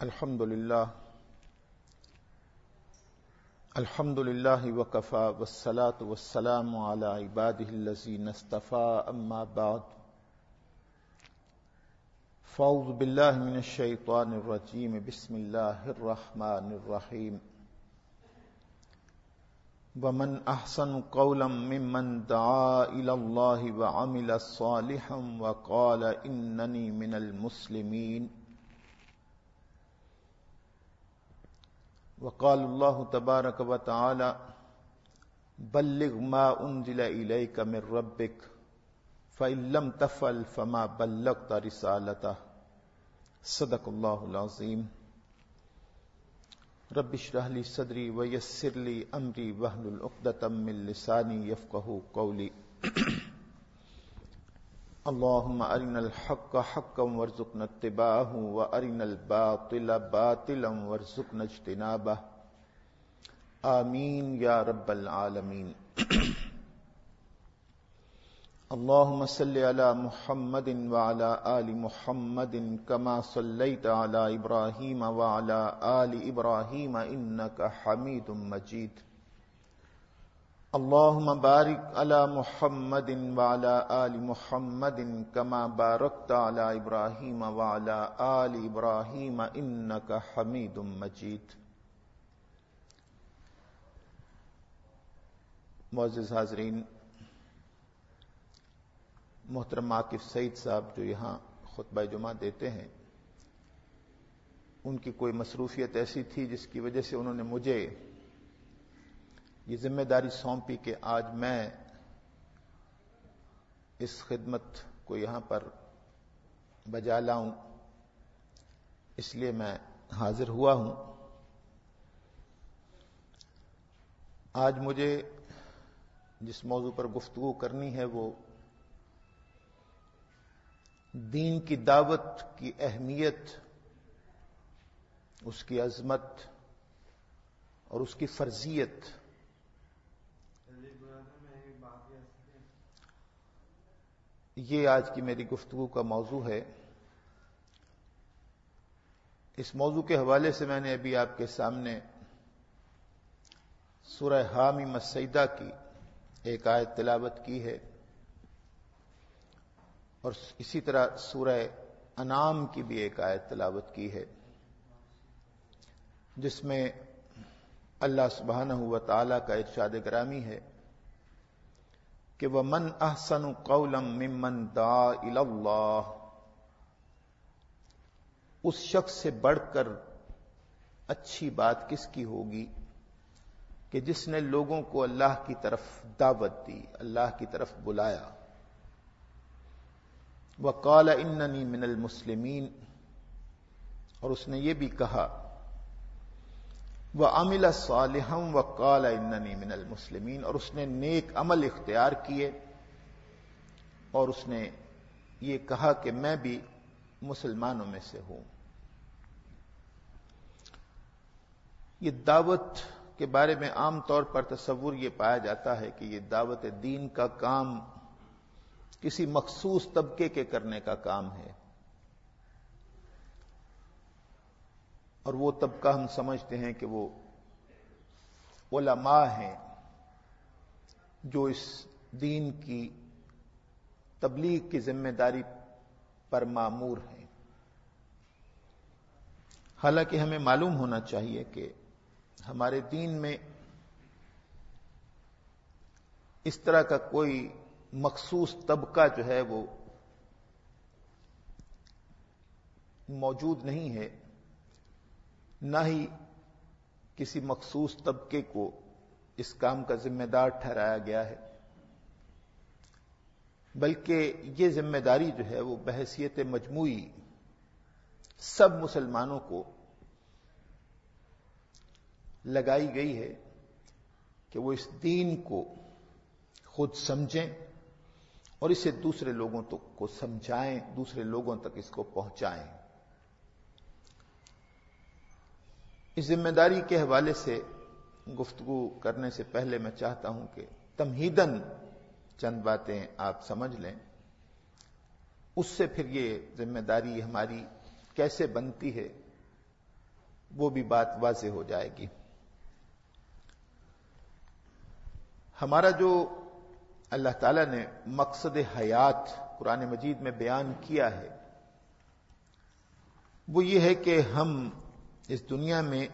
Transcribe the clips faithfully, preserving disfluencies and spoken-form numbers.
الحمد للہ الحمد للہ وکفی والصلاة والسلام علی عبادہ الذین اصطفی اما بعد فاعوذ باللہ من الشیطان الرجیم بسم اللہ الرحمن الرحیم ومن احسن قولا ممن دعا الی اللہ وعمل صالحا وقال اننی من المسلمین وقال الله تبارك وتعالى بلغ ما انزل اليك من ربك فإن لم تفعل فما بلغت رسالته صدق الله العظيم رب اشرح لي صدري ويسر لي امري واحلل عقدة من لساني يفقهوا قولي اللهم ارنا الحق حقا وارزقنا اتباعه وارنا الباطل باطلا وارزقنا اجتنابه آمین یا رب العالمین اللهم صل على محمد وعلى آل محمد كما صليت على ابراہیم وعلى آل ابراہیم انك حمید مجید اللهم بارك على محمد وعلى آل محمد كما باركت على ابراہیم وعلى آل ابراہیم انك حمید مجید معزز حاضرین، محترم عاکف سعید صاحب جو یہاں خطبہ جمعہ دیتے ہیں، ان کی کوئی مصروفیت ایسی تھی جس کی وجہ سے انہوں نے مجھے یہ ذمہ داری سونپی کہ آج میں اس خدمت کو یہاں پر بجا لاؤں، اس لیے میں حاضر ہوا ہوں۔ آج مجھے جس موضوع پر گفتگو کرنی ہے وہ دین کی دعوت کی اہمیت، اس کی عظمت اور اس کی فرضیت۔ یہ آج کی میری گفتگو کا موضوع ہے۔ اس موضوع کے حوالے سے میں نے ابھی آپ کے سامنے سورہ حامیم السجدہ کی ایک آیت تلاوت کی ہے، اور اسی طرح سورہ انعام کی بھی ایک آیت تلاوت کی ہے، جس میں اللہ سبحانہ و تعالی کا ارشاد گرامی ہے کہ وَمَنْ أَحْسَنُ قَوْلًا مِّمَّنْ دَعَا إِلَى اللَّهِ، اس شخص سے بڑھ کر اچھی بات کس کی ہوگی کہ جس نے لوگوں کو اللہ کی طرف دعوت دی، اللہ کی طرف بلایا۔ وَقَالَ إِنَّنِي مِنَ الْمُسْلِمِينَ، اور اس نے یہ بھی کہا وَعَمِلَ صَالِحًا وَقَالَ إِنَّنِي مِنَ الْمُسْلِمِينَ، اور اس نے نیک عمل اختیار کیے اور اس نے یہ کہا کہ میں بھی مسلمانوں میں سے ہوں۔ یہ دعوت کے بارے میں عام طور پر تصور یہ پایا جاتا ہے کہ یہ دعوت دین کا کام کسی مخصوص طبقے کے کرنے کا کام ہے، اور وہ طبقہ ہم سمجھتے ہیں کہ وہ علماء ہیں جو اس دین کی تبلیغ کی ذمہ داری پر مامور ہیں۔ حالانکہ ہمیں معلوم ہونا چاہیے کہ ہمارے دین میں اس طرح کا کوئی مخصوص طبقہ جو ہے وہ موجود نہیں ہے، نہ ہی کسی مخصوص طبقے کو اس کام کا ذمہ دار ٹھہرایا گیا ہے، بلکہ یہ ذمہ داری جو ہے وہ بحیثیت مجموعی سب مسلمانوں کو لگائی گئی ہے کہ وہ اس دین کو خود سمجھیں اور اسے دوسرے لوگوں تک کو سمجھائیں، دوسرے لوگوں تک اس کو پہنچائیں۔ اس ذمہ داری کے حوالے سے گفتگو کرنے سے پہلے میں چاہتا ہوں کہ تمہیداً چند باتیں آپ سمجھ لیں، اس سے پھر یہ ذمہ داری ہماری کیسے بنتی ہے وہ بھی بات واضح ہو جائے گی۔ ہمارا جو اللہ تعالیٰ نے مقصد حیات قرآن مجید میں بیان کیا ہے وہ یہ ہے کہ ہم اس دنیا میں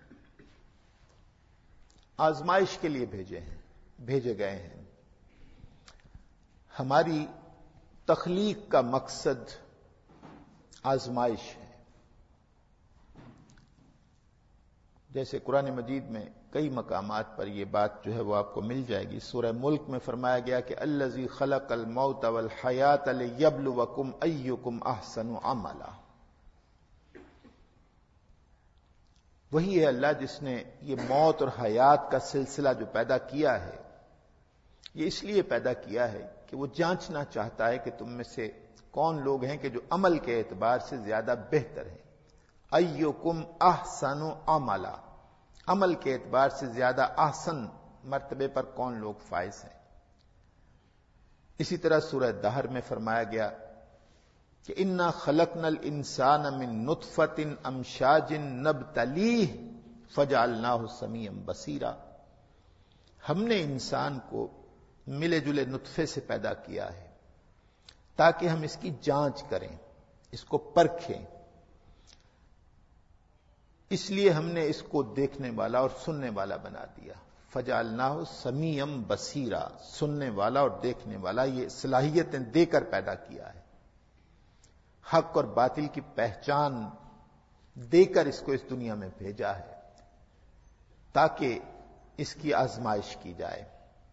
آزمائش کے لیے بھیجے ہیں بھیجے گئے ہیں۔ ہماری تخلیق کا مقصد آزمائش ہے۔ جیسے قرآن مجید میں کئی مقامات پر یہ بات جو ہے وہ آپ کو مل جائے گی۔ سورہ ملک میں فرمایا گیا کہ الذی خلق الموت والحیات لیبلوکم ایکم احسن عملا، وہی ہے اللہ جس نے یہ موت اور حیات کا سلسلہ جو پیدا کیا ہے، یہ اس لیے پیدا کیا ہے کہ وہ جانچنا چاہتا ہے کہ تم میں سے کون لوگ ہیں کہ جو عمل کے اعتبار سے زیادہ بہتر ہیں۔ ایکم احسن عملا، عمل کے اعتبار سے زیادہ احسن مرتبے پر کون لوگ فائز ہیں۔ اسی طرح سورہ دہر میں فرمایا گیا کہ انا خلقنا الانسان من نطفۃ امشاج نبتلیہ فجعلناہ سمیعا بصیرا، ہم نے انسان کو ملے جلے نطفے سے پیدا کیا ہے تاکہ ہم اس کی جانچ کریں، اس کو پرکھیں، اس لیے ہم نے اس کو دیکھنے والا اور سننے والا بنا دیا۔ فجعلناہ سمیعا بصیرا، سننے والا اور دیکھنے والا، یہ صلاحیتیں دے کر پیدا کیا ہے۔ حق اور باطل کی پہچان دے کر اس کو اس دنیا میں بھیجا ہے تاکہ اس کی آزمائش کی جائے۔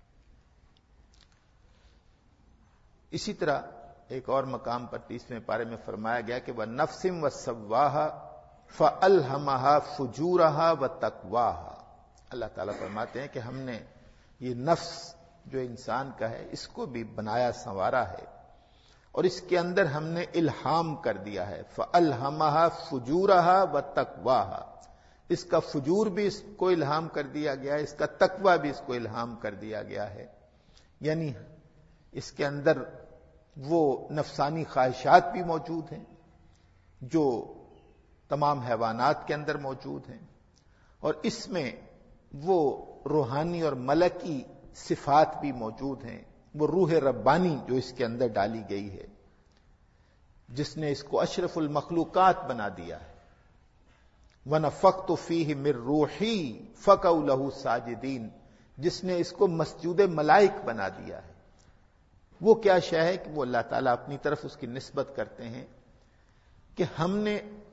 اسی طرح ایک اور مقام پر تیسویں پارے میں فرمایا گیا کہ وَنَفْسٍ وَسَوَّاهَا فَأَلْهَمَهَا فُجُورَهَا وَتَقْوَاهَا، اللہ تعالیٰ فرماتے ہیں کہ ہم نے یہ نفس جو انسان کا ہے اس کو بھی بنایا سنوارا ہے اور اس کے اندر ہم نے الہام کر دیا ہے۔ فَأَلْهَمَهَا فُجُورَهَا وَتَقْوَاهَا، اس کا فجور بھی اس کو الہام کر دیا گیا ہے، اس کا تقوی بھی اس کو الہام کر دیا گیا ہے، یعنی اس کے اندر وہ نفسانی خواہشات بھی موجود ہیں جو تمام حیوانات کے اندر موجود ہیں، اور اس میں وہ روحانی اور ملکی صفات بھی موجود ہیں، وہ روح ربانی جو اس کے اندر ڈالی گئی ہے، جس نے اس کو اشرف المخلوقات بنا دیا ہے۔ وَنَفَخْتُ فِيهِ مِن رُوحِي فَقَعُوا لَهُ سَاجِدِينَ، جس نے اس کو مسجود ملائک بنا دیا ہے۔ وہ کیا شے ہے کہ وہ اللہ تعالیٰ اپنی طرف اس کی نسبت کرتے ہیں کہ ہم نے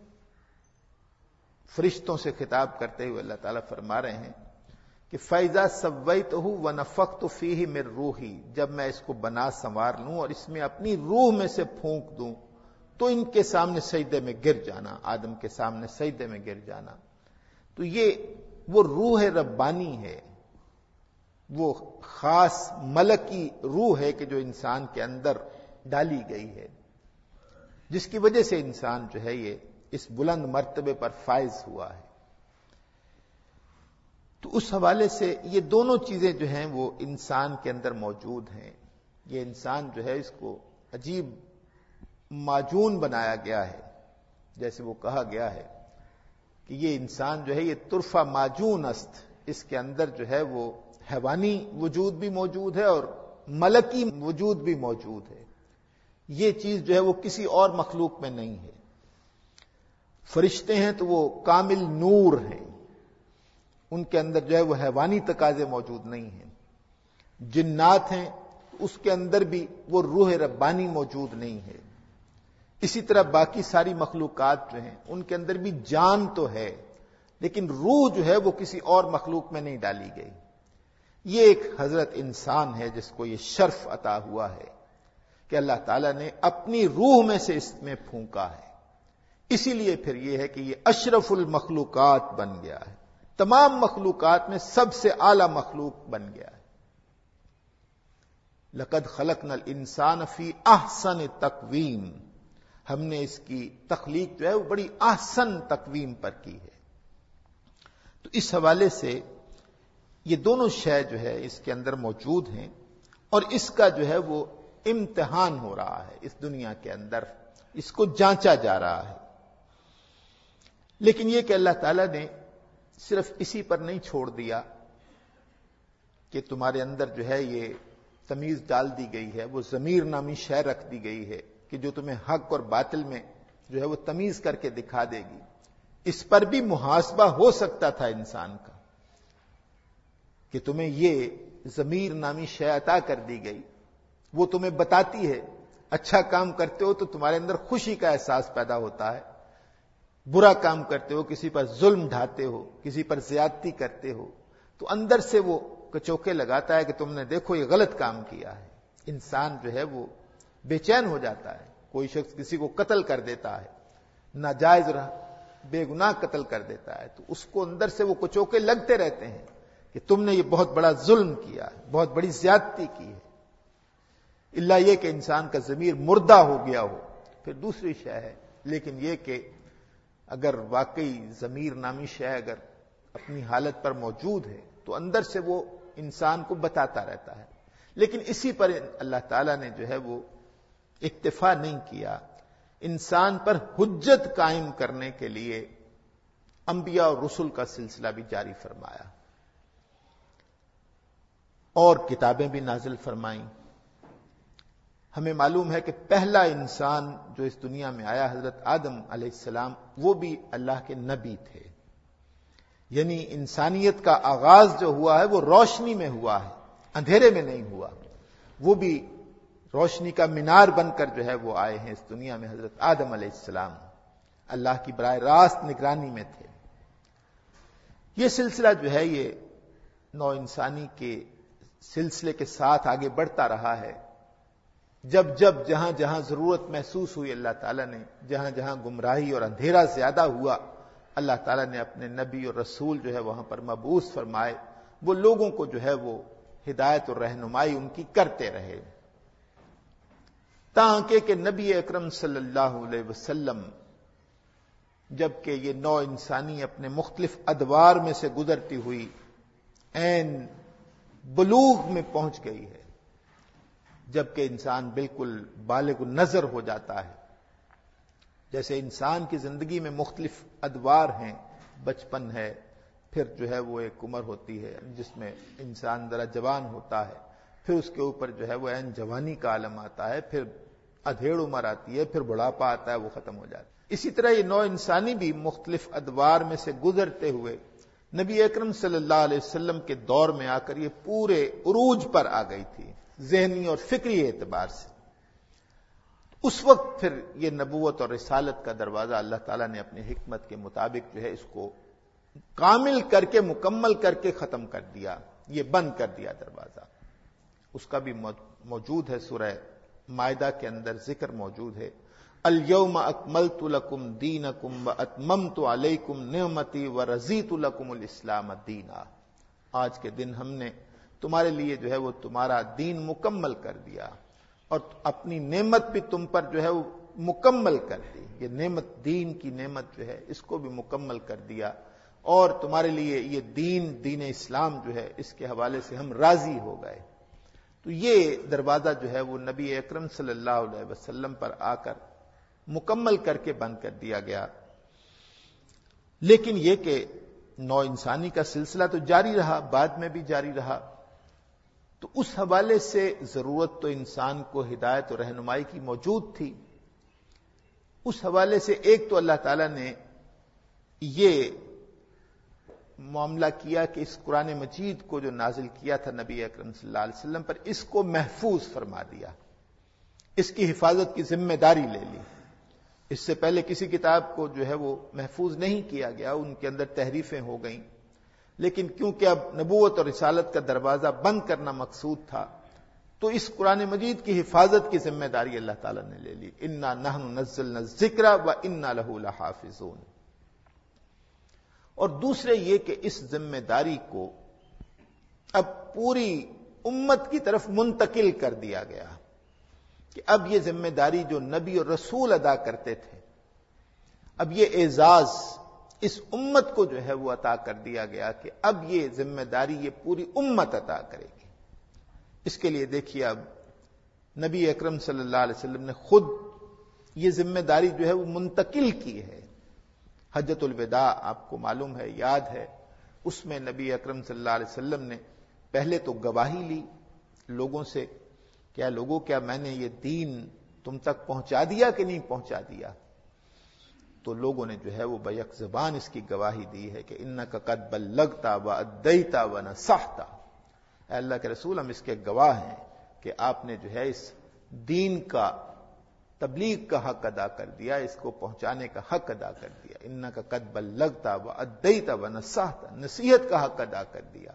فرشتوں سے خطاب کرتے ہوئے اللہ تعالیٰ فرما رہے ہیں کہ فَإِذَا سَوَّيْتُهُ وَنَفَخْتُ فِيهِ مِن رُوحِي، جب میں اس کو بنا سنوار لوں اور اس میں اپنی روح میں سے پھونک دوں تو ان کے سامنے سجدے میں گر جانا، آدم کے سامنے سجدے میں گر جانا۔ تو یہ وہ روح ربانی ہے، وہ خاص ملکی روح ہے کہ جو انسان کے اندر ڈالی گئی ہے، جس کی وجہ سے انسان جو ہے یہ اس بلند مرتبے پر فائز ہوا ہے۔ تو اس حوالے سے یہ دونوں چیزیں جو ہیں وہ انسان کے اندر موجود ہیں۔ یہ انسان جو ہے اس کو عجیب معجون بنایا گیا ہے، جیسے وہ کہا گیا ہے کہ یہ انسان جو ہے یہ طرفہ معجون است، اس کے اندر جو ہے وہ حیوانی وجود بھی موجود ہے اور ملکی وجود بھی موجود ہے۔ یہ چیز جو ہے وہ کسی اور مخلوق میں نہیں ہے۔ فرشتے ہیں تو وہ کامل نور ہیں، ان کے اندر جو ہے وہ حیوانی تقاضے موجود نہیں ہیں۔ جنات ہیں اس کے اندر بھی وہ روح ربانی موجود نہیں ہے۔ اسی طرح باقی ساری مخلوقات جو ہیں ان کے اندر بھی جان تو ہے لیکن روح جو ہے وہ کسی اور مخلوق میں نہیں ڈالی گئی۔ یہ ایک حضرت انسان ہے جس کو یہ شرف عطا ہوا ہے کہ اللہ تعالیٰ نے اپنی روح میں سے اس میں پھونکا ہے، اسی لیے پھر یہ ہے کہ یہ اشرف المخلوقات بن گیا ہے، تمام مخلوقات میں سب سے اعلی مخلوق بن گیا ہے۔ لقد خلقنا الانسان فی احسن تقویم، ہم نے اس کی تخلیق جو ہے وہ بڑی احسن تقویم پر کی ہے۔ تو اس حوالے سے یہ دونوں شے جو ہے اس کے اندر موجود ہیں اور اس کا جو ہے وہ امتحان ہو رہا ہے اس دنیا کے اندر، اس کو جانچا جا رہا ہے۔ لیکن یہ کہ اللہ تعالیٰ نے صرف اسی پر نہیں چھوڑ دیا کہ تمہارے اندر جو ہے یہ تمیز ڈال دی گئی ہے، وہ ضمیر نامی شے رکھ دی گئی ہے کہ جو تمہیں حق اور باطل میں جو ہے وہ تمیز کر کے دکھا دے گی۔ اس پر بھی محاسبہ ہو سکتا تھا انسان کا کہ تمہیں یہ ضمیر نامی شے عطا کر دی گئی، وہ تمہیں بتاتی ہے اچھا کام کرتے ہو تو تمہارے اندر خوشی کا احساس پیدا ہوتا ہے، برا کام کرتے ہو، کسی پر ظلم ڈھاتے ہو، کسی پر زیادتی کرتے ہو تو اندر سے وہ کچوکے لگاتا ہے کہ تم نے دیکھو یہ غلط کام کیا ہے۔ انسان جو ہے وہ بے چین ہو جاتا ہے۔ کوئی شخص کسی کو قتل کر دیتا ہے، ناجائز رہا بے گناہ قتل کر دیتا ہے، تو اس کو اندر سے وہ کچوکے لگتے رہتے ہیں کہ تم نے یہ بہت بڑا ظلم کیا ہے، بہت بڑی زیادتی کی ہے۔ الا یہ کہ انسان کا ضمیر مردہ ہو گیا ہو پھر دوسری شے ہے، لیکن یہ کہ اگر واقعی ضمیر نامی شے اگر اپنی حالت پر موجود ہے تو اندر سے وہ انسان کو بتاتا رہتا ہے۔ لیکن اسی پر اللہ تعالیٰ نے جو ہے وہ اکتفا نہیں کیا، انسان پر حجت قائم کرنے کے لیے انبیاء اور رسل کا سلسلہ بھی جاری فرمایا اور کتابیں بھی نازل فرمائیں۔ ہمیں معلوم ہے کہ پہلا انسان جو اس دنیا میں آیا حضرت آدم علیہ السلام، وہ بھی اللہ کے نبی تھے، یعنی انسانیت کا آغاز جو ہوا ہے وہ روشنی میں ہوا ہے، اندھیرے میں نہیں ہوا۔ وہ بھی روشنی کا مینار بن کر جو ہے وہ آئے ہیں اس دنیا میں، حضرت آدم علیہ السلام اللہ کی براہ راست نگرانی میں تھے۔ یہ سلسلہ جو ہے یہ نو انسانی کے سلسلے کے ساتھ آگے بڑھتا رہا ہے۔ جب جب جہاں جہاں ضرورت محسوس ہوئی اللہ تعالیٰ نے، جہاں جہاں گمراہی اور اندھیرا زیادہ ہوا، اللہ تعالیٰ نے اپنے نبی اور رسول جو ہے وہاں پر مبعوث فرمائے، وہ لوگوں کو جو ہے وہ ہدایت اور رہنمائی ان کی کرتے رہے، تاکہ کہ نبی اکرم صلی اللہ علیہ وسلم جبکہ یہ نو انسانی اپنے مختلف ادوار میں سے گزرتی ہوئی عین بلوغ میں پہنچ گئی ہے، جبکہ انسان بالکل بالغ النظر ہو جاتا ہے۔ جیسے انسان کی زندگی میں مختلف ادوار ہیں، بچپن ہے، پھر جو ہے وہ ایک عمر ہوتی ہے جس میں انسان ذرا جوان ہوتا ہے، پھر اس کے اوپر جو ہے وہ عین جوانی کا عالم آتا ہے، پھر ادھیڑ عمر آتی ہے، پھر بڑھاپا آتا ہے، وہ ختم ہو جاتا ہے۔ اسی طرح یہ نو انسانی بھی مختلف ادوار میں سے گزرتے ہوئے نبی اکرم صلی اللہ علیہ وسلم کے دور میں آ کر یہ پورے عروج پر آ گئی تھی، ذہنی اور فکری اعتبار سے۔ اس وقت پھر یہ نبوت اور رسالت کا دروازہ اللہ تعالیٰ نے اپنی حکمت کے مطابق جو ہے اس کو کامل کر کے مکمل کر کے ختم کر دیا، یہ بند کر دیا دروازہ۔ اس کا بھی موجود ہے سورہ مائدہ کے اندر ذکر موجود ہے، الیوم اکملت لکم دینکم واتممت علیکم نعمتی ورضیت لکم الاسلام دینا۔ آج کے دن ہم نے تمہارے لیے جو ہے وہ تمہارا دین مکمل کر دیا اور اپنی نعمت بھی تم پر جو ہے وہ مکمل کر دی۔ یہ نعمت، دین کی نعمت جو ہے اس کو بھی مکمل کر دیا اور تمہارے لیے یہ دین دین اسلام جو ہے اس کے حوالے سے ہم راضی ہو گئے۔ تو یہ دروازہ جو ہے وہ نبی اکرم صلی اللہ علیہ وسلم پر آ کر مکمل کر کے بند کر دیا گیا۔ لیکن یہ کہ نو انسانی کا سلسلہ تو جاری رہا، بعد میں بھی جاری رہا، تو اس حوالے سے ضرورت تو انسان کو ہدایت اور رہنمائی کی موجود تھی۔ اس حوالے سے ایک تو اللہ تعالیٰ نے یہ معاملہ کیا کہ اس قرآن مجید کو جو نازل کیا تھا نبی اکرم صلی اللہ علیہ وسلم پر، اس کو محفوظ فرما دیا، اس کی حفاظت کی ذمہ داری لے لی۔ اس سے پہلے کسی کتاب کو جو ہے وہ محفوظ نہیں کیا گیا، ان کے اندر تحریفیں ہو گئیں، لیکن کیونکہ اب نبوت اور رسالت کا دروازہ بند کرنا مقصود تھا تو اس قرآن مجید کی حفاظت کی ذمہ داری اللہ تعالیٰ نے لے لی، انا نحن نزلنا الذکر وانا لہ لحافظون۔ اور دوسرے یہ کہ اس ذمہ داری کو اب پوری امت کی طرف منتقل کر دیا گیا کہ اب یہ ذمہ داری جو نبی اور رسول ادا کرتے تھے، اب یہ اعزاز اس امت کو جو ہے وہ عطا کر دیا گیا کہ اب یہ ذمہ داری یہ پوری امت عطا کرے گی۔ اس کے لیے دیکھیے اب نبی اکرم صلی اللہ علیہ وسلم نے خود یہ ذمہ داری جو ہے وہ منتقل کی ہے، حجۃ الوداع آپ کو معلوم ہے، یاد ہے، اس میں نبی اکرم صلی اللہ علیہ وسلم نے پہلے تو گواہی لی لوگوں سے، کیا لوگوں کیا میں نے یہ دین تم تک پہنچا دیا کہ نہیں پہنچا دیا؟ تو لوگوں نے جو ہے وہ بیک زبان اس کی گواہی دی ہے کہ انک قد بلغت وادیت ونصحت، اے اللہ کے رسول ہم اس کے گواہ ہیں کہ آپ نے جو ہے اس دین کا تبلیغ کا حق ادا کر دیا، اس کو پہنچانے کا حق ادا کر دیا، انک قد بلغت وادیت ونصحت، نصیحت کا حق ادا کر دیا۔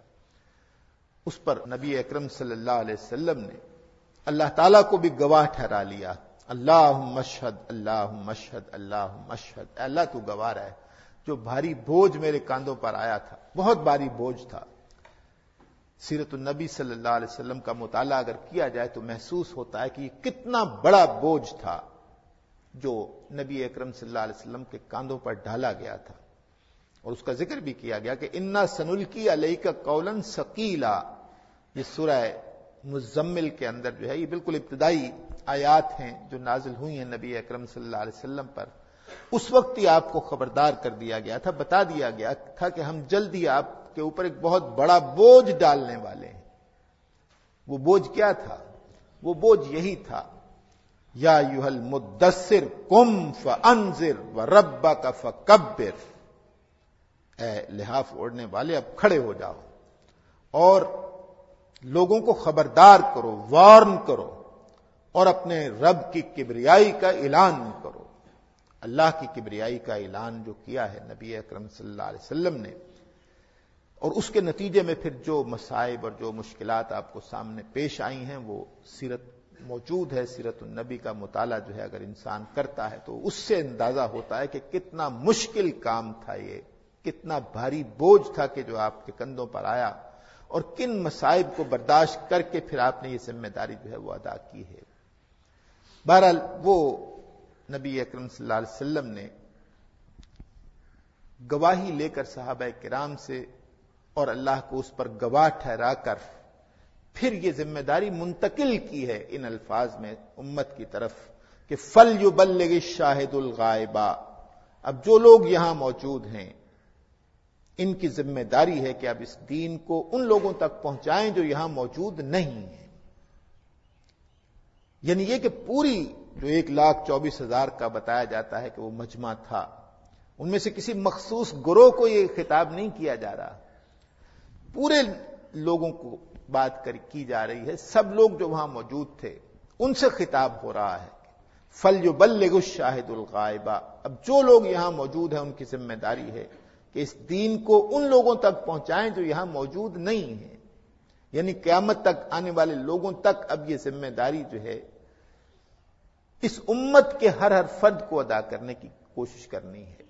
اس پر نبی اکرم صلی اللہ علیہ وسلم نے اللہ تعالیٰ کو بھی گواہ ٹھہرا لیا، اللہم اشہد اللہم اشہد اللہم اشہد، اے اللہ تو گواہ ہے، جو بھاری بوجھ میرے کاندھوں پر آیا تھا، بہت بھاری بوجھ تھا۔ سیرت النبی صلی اللہ علیہ وسلم کا مطالعہ اگر کیا جائے تو محسوس ہوتا ہے کہ یہ کتنا بڑا بوجھ تھا جو نبی اکرم صلی اللہ علیہ وسلم کے کاندھوں پر ڈالا گیا تھا، اور اس کا ذکر بھی کیا گیا کہ انا سنلقی علیک قولا ثقیلا، یہ سورہ مزمل کے اندر جو ہے یہ بالکل ابتدائی آیات ہیں جو نازل ہوئی ہیں نبی اکرم صلی اللہ علیہ وسلم پر۔ اس وقت ہی آپ کو خبردار کر دیا گیا تھا، بتا دیا گیا تھا کہ ہم جلد ہی آپ کے اوپر ایک بہت بڑا بوجھ ڈالنے والے ہیں۔ وہ بوجھ کیا تھا؟ وہ بوجھ یہی تھا، یا ایھا المدثر قم فانذر وربک فکبر، اے لحاف اوڑھنے والے اب کھڑے ہو جاؤ اور لوگوں کو خبردار کرو، وارن کرو، اور اپنے رب کی کبریائی کا اعلان کرو۔ اللہ کی کبریائی کا اعلان جو کیا ہے نبی اکرم صلی اللہ علیہ وسلم نے، اور اس کے نتیجے میں پھر جو مصائب اور جو مشکلات آپ کو سامنے پیش آئی ہیں وہ سیرت موجود ہے، سیرت النبی کا مطالعہ جو ہے اگر انسان کرتا ہے تو اس سے اندازہ ہوتا ہے کہ کتنا مشکل کام تھا، یہ کتنا بھاری بوجھ تھا کہ جو آپ کے کندھوں پر آیا، اور کن مصائب کو برداشت کر کے پھر آپ نے یہ ذمہ داری جو ہے وہ ادا کی ہے۔ بہرحال وہ نبی اکرم صلی اللہ علیہ وسلم نے گواہی لے کر صحابہ کرام سے اور اللہ کو اس پر گواہ ٹھہرا کر پھر یہ ذمہ داری منتقل کی ہے ان الفاظ میں امت کی طرف کہ فَلْيُبَلِّغِ الشَّاهِدُ الْغَائِبَ، اب جو لوگ یہاں موجود ہیں ان کی ذمہ داری ہے کہ اب اس دین کو ان لوگوں تک پہنچائیں جو یہاں موجود نہیں ہیں۔ یعنی یہ کہ پوری جو ایک لاکھ چوبیس ہزار کا بتایا جاتا ہے کہ وہ مجمع تھا، ان میں سے کسی مخصوص گروہ کو یہ خطاب نہیں کیا جا رہا، پورے لوگوں کو بات کر کی جا رہی ہے، سب لوگ جو وہاں موجود تھے ان سے خطاب ہو رہا ہے۔ فَلْيُبَلِّغُ الشَّاهِدُ الْغَائِبَ، اب جو لوگ یہاں موجود ہیں ان کی ذمہ داری ہے کہ اس دین کو ان لوگوں تک پہنچائیں جو یہاں موجود نہیں ہیں، یعنی قیامت تک آنے والے لوگوں تک اب یہ ذمہ داری جو ہے اس امت کے ہر ہر فرد کو ادا کرنے کی کوشش کرنی ہے۔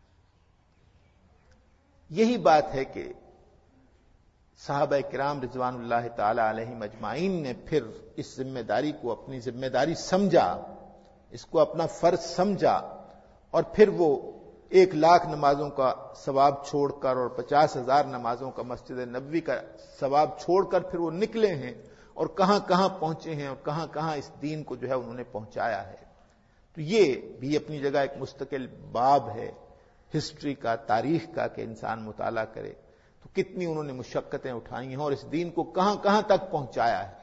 یہی بات ہے کہ صحابہ کرام رضوان اللہ تعالی علیہم اجمعین نے پھر اس ذمہ داری کو اپنی ذمہ داری سمجھا، اس کو اپنا فرض سمجھا، اور پھر وہ ایک لاکھ نمازوں کا ثواب چھوڑ کر اور پچاس ہزار نمازوں کا مسجد نبوی کا ثواب چھوڑ کر پھر وہ نکلے ہیں اور کہاں کہاں پہنچے ہیں اور کہاں کہاں اس دین کو جو ہے انہوں نے پہنچایا ہے۔ تو یہ بھی اپنی جگہ ایک مستقل باب ہے ہسٹری کا، تاریخ کا، کہ انسان مطالعہ کرے تو کتنی انہوں نے مشقتیں اٹھائی ہیں اور اس دین کو کہاں کہاں تک پہنچایا ہے۔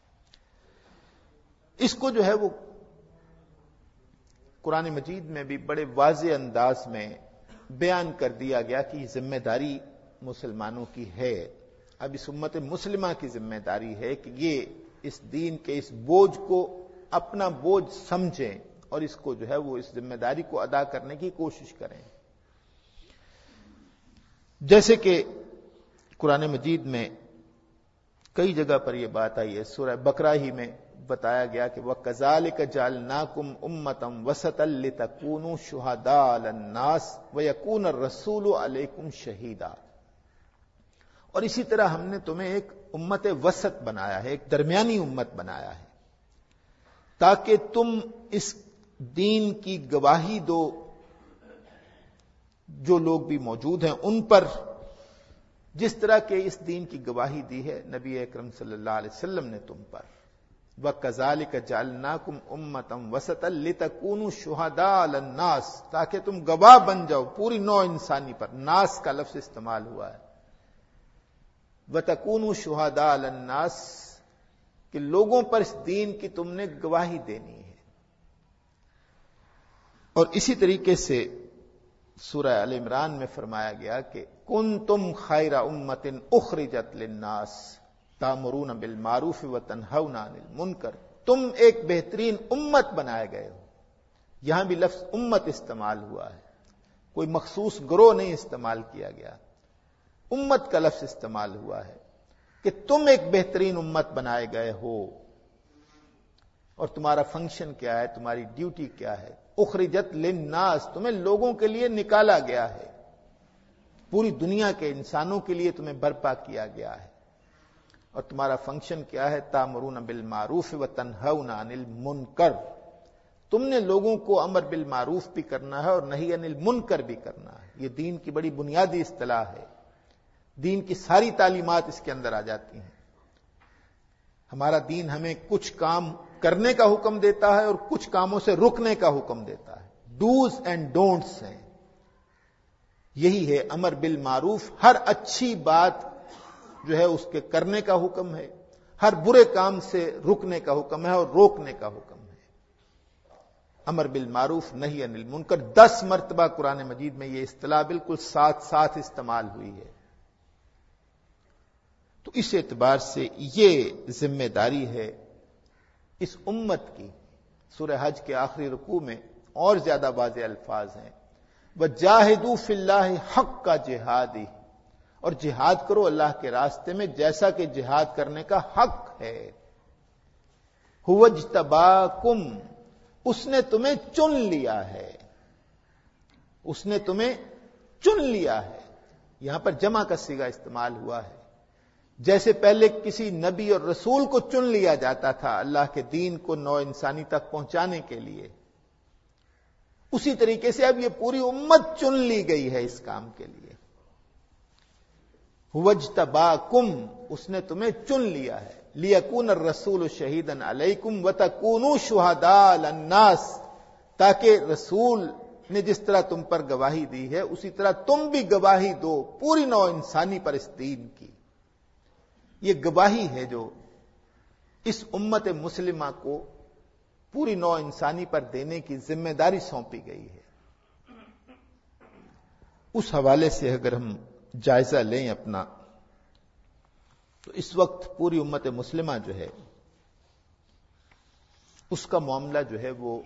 اس کو جو ہے وہ قرآن مجید میں بھی بڑے واضح انداز میں بیان کر دیا گیا کہ یہ ذمہ داری مسلمانوں کی ہے۔ اب اس امت مسلمہ کی ذمہ داری ہے کہ یہ اس دین کے اس بوجھ کو اپنا بوجھ سمجھیں اور اس کو جو ہے وہ اس ذمہ داری کو ادا کرنے کی کوشش کریں۔ جیسے کہ قرآن مجید میں کئی جگہ پر یہ بات آئی ہے، سورہ بقرہ ہی میں بتایا گیا کہ وَكَذَلِكَ جَعَلْنَاكُمْ أُمَّةً وَسَطًا لِتَكُونُوا شُهَدَاءَ عَلَى النَّاسِ وَيَكُونَ الرَّسُولُ عَلَيْكُمْ شَهِيدًا، اور اسی طرح ہم نے تمہیں ایک امت وسط بنایا ہے، ایک درمیانی امت بنایا ہے تاکہ تم اس دین کی گواہی دو جو لوگ بھی موجود ہیں ان پر، جس طرح کہ اس دین کی گواہی دی ہے نبی اکرم صلی اللہ علیہ وسلم نے تم پر۔ وَكَذَلِكَ جَعَلْنَاكُمْ أُمَّةً وَسَطًا لِتَكُونُوا شُهَدَاءَ عَلَى النَّاسِ، تاکہ تم گواہ بن جاؤ پوری نوع انسانی پر. ناس کا لفظ استعمال ہوا ہے. وَتَكُونُوا شُهَدَاءَ عَلَى النَّاسِ، کہ لوگوں پر اس دین کی تم نے گواہی دینی ہے. اور اسی طریقے سے سورہ آل عمران میں فرمایا گیا کہ کنتم خیر امۃ اخرجت للناس تأمرون بالمعروف وتنہون عن المنکر، تم ایک بہترین امت بنائے گئے ہو. یہاں بھی لفظ امت استعمال ہوا ہے، کوئی مخصوص گروہ نہیں استعمال کیا گیا. امت کا لفظ استعمال ہوا ہے کہ تم ایک بہترین امت بنائے گئے ہو. اور تمہارا فنکشن کیا ہے، تمہاری ڈیوٹی کیا ہے؟ اخرجت للناس، تمہیں لوگوں کے لیے نکالا گیا ہے، پوری دنیا کے انسانوں کے لیے تمہیں برپا کیا گیا ہے. اور تمہارا فنکشن کیا ہے؟ تامرون بالمعروف وتنہون عن المنکر، تم نے لوگوں کو امر بالمعروف بھی کرنا ہے اور نہی عن المنکر بھی کرنا ہے. یہ دین کی بڑی بنیادی اصطلاح ہے، دین کی ساری تعلیمات اس کے اندر آ جاتی ہیں. ہمارا دین ہمیں کچھ کام کرنے کا حکم دیتا ہے اور کچھ کاموں سے رکنے کا حکم دیتا ہے. ڈوز اینڈ ڈونٹس ہیں. یہی ہے امر بالمعروف، ہر اچھی بات جو ہے اس کے کرنے کا حکم ہے، ہر برے کام سے رکنے کا حکم ہے اور روکنے کا حکم ہے. امر بالمعروف نہی عن المنکر، دس مرتبہ قرآن مجید میں یہ اصطلاح بالکل ساتھ ساتھ استعمال ہوئی ہے. تو اس اعتبار سے یہ ذمہ داری ہے اس امت کی. سورہ حج کے آخری رکوع میں اور زیادہ واضح الفاظ ہیں، وَجَاهِدُوا فِي اللَّهِ حَقَّ جِهَادِهِ، اور جہاد کرو اللہ کے راستے میں جیسا کہ جہاد کرنے کا حق ہے. هُوَ اجْتَبَاكُمْ، اس نے تمہیں چن لیا ہے، اس نے تمہیں چن لیا ہے. یہاں پر جمع کا صیغہ استعمال ہوا ہے. جیسے پہلے کسی نبی اور رسول کو چن لیا جاتا تھا اللہ کے دین کو نو انسانی تک پہنچانے کے لیے، اسی طریقے سے اب یہ پوری امت چن لی گئی ہے اس کام کے لیے. وَاجْتَبَاكُمْ، اس نے تمہیں چن لیا ہے. لِيَكُونَ الرَّسُولُ شَهِيدًا عَلَيْكُمْ وَتَكُونُوا شُهَدَاءَ عَلَى النَّاسِ، تاکہ رسول نے جس طرح تم پر گواہی دی ہے اسی طرح تم بھی گواہی دو پوری نو انسانی پر اس دین کی. یہ گواہی ہے جو اس امت مسلمہ کو پوری نوع انسانی پر دینے کی ذمہ داری سونپی گئی ہے. اس حوالے سے اگر ہم جائزہ لیں اپنا، تو اس وقت پوری امت مسلمہ جو ہے اس کا معاملہ جو ہے وہ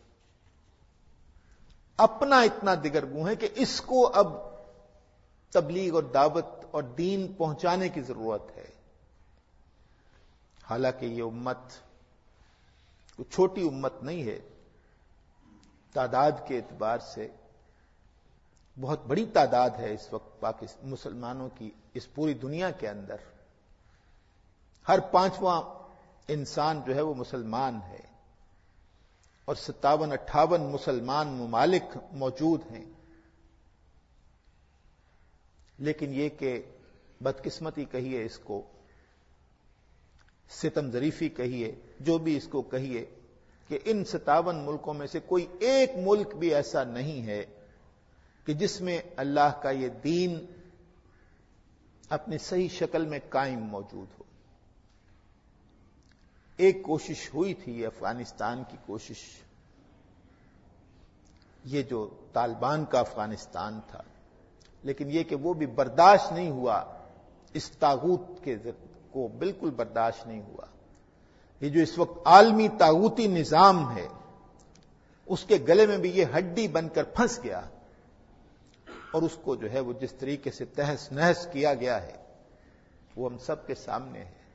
اپنا اتنا دگرگوں ہے کہ اس کو اب تبلیغ اور دعوت اور دین پہنچانے کی ضرورت ہے. حالانکہ یہ امت کوئی چھوٹی امت نہیں ہے، تعداد کے اعتبار سے بہت بڑی تعداد ہے اس وقت پاکستان مسلمانوں کی اس پوری دنیا کے اندر. ہر پانچواں انسان جو ہے وہ مسلمان ہے اور ستاون اٹھاون مسلمان ممالک موجود ہیں. لیکن یہ کہ بدقسمتی کہیے اس کو، ستم ظریفی کہیے، جو بھی اس کو کہیے، کہ ان ستاون ملکوں میں سے کوئی ایک ملک بھی ایسا نہیں ہے کہ جس میں اللہ کا یہ دین اپنی صحیح شکل میں قائم موجود ہو. ایک کوشش ہوئی تھی افغانستان کی کوشش، یہ جو طالبان کا افغانستان تھا، لیکن یہ کہ وہ بھی برداشت نہیں ہوا، اس طاغوت کے کو بالکل برداشت نہیں ہوا. یہ جو اس وقت عالمی طاغوتی نظام ہے اس کے گلے میں بھی یہ ہڈی بن کر پھنس گیا، اور اس کو جو ہے وہ جس طریقے سے تہس نہس کیا گیا ہے وہ ہم سب کے سامنے ہے.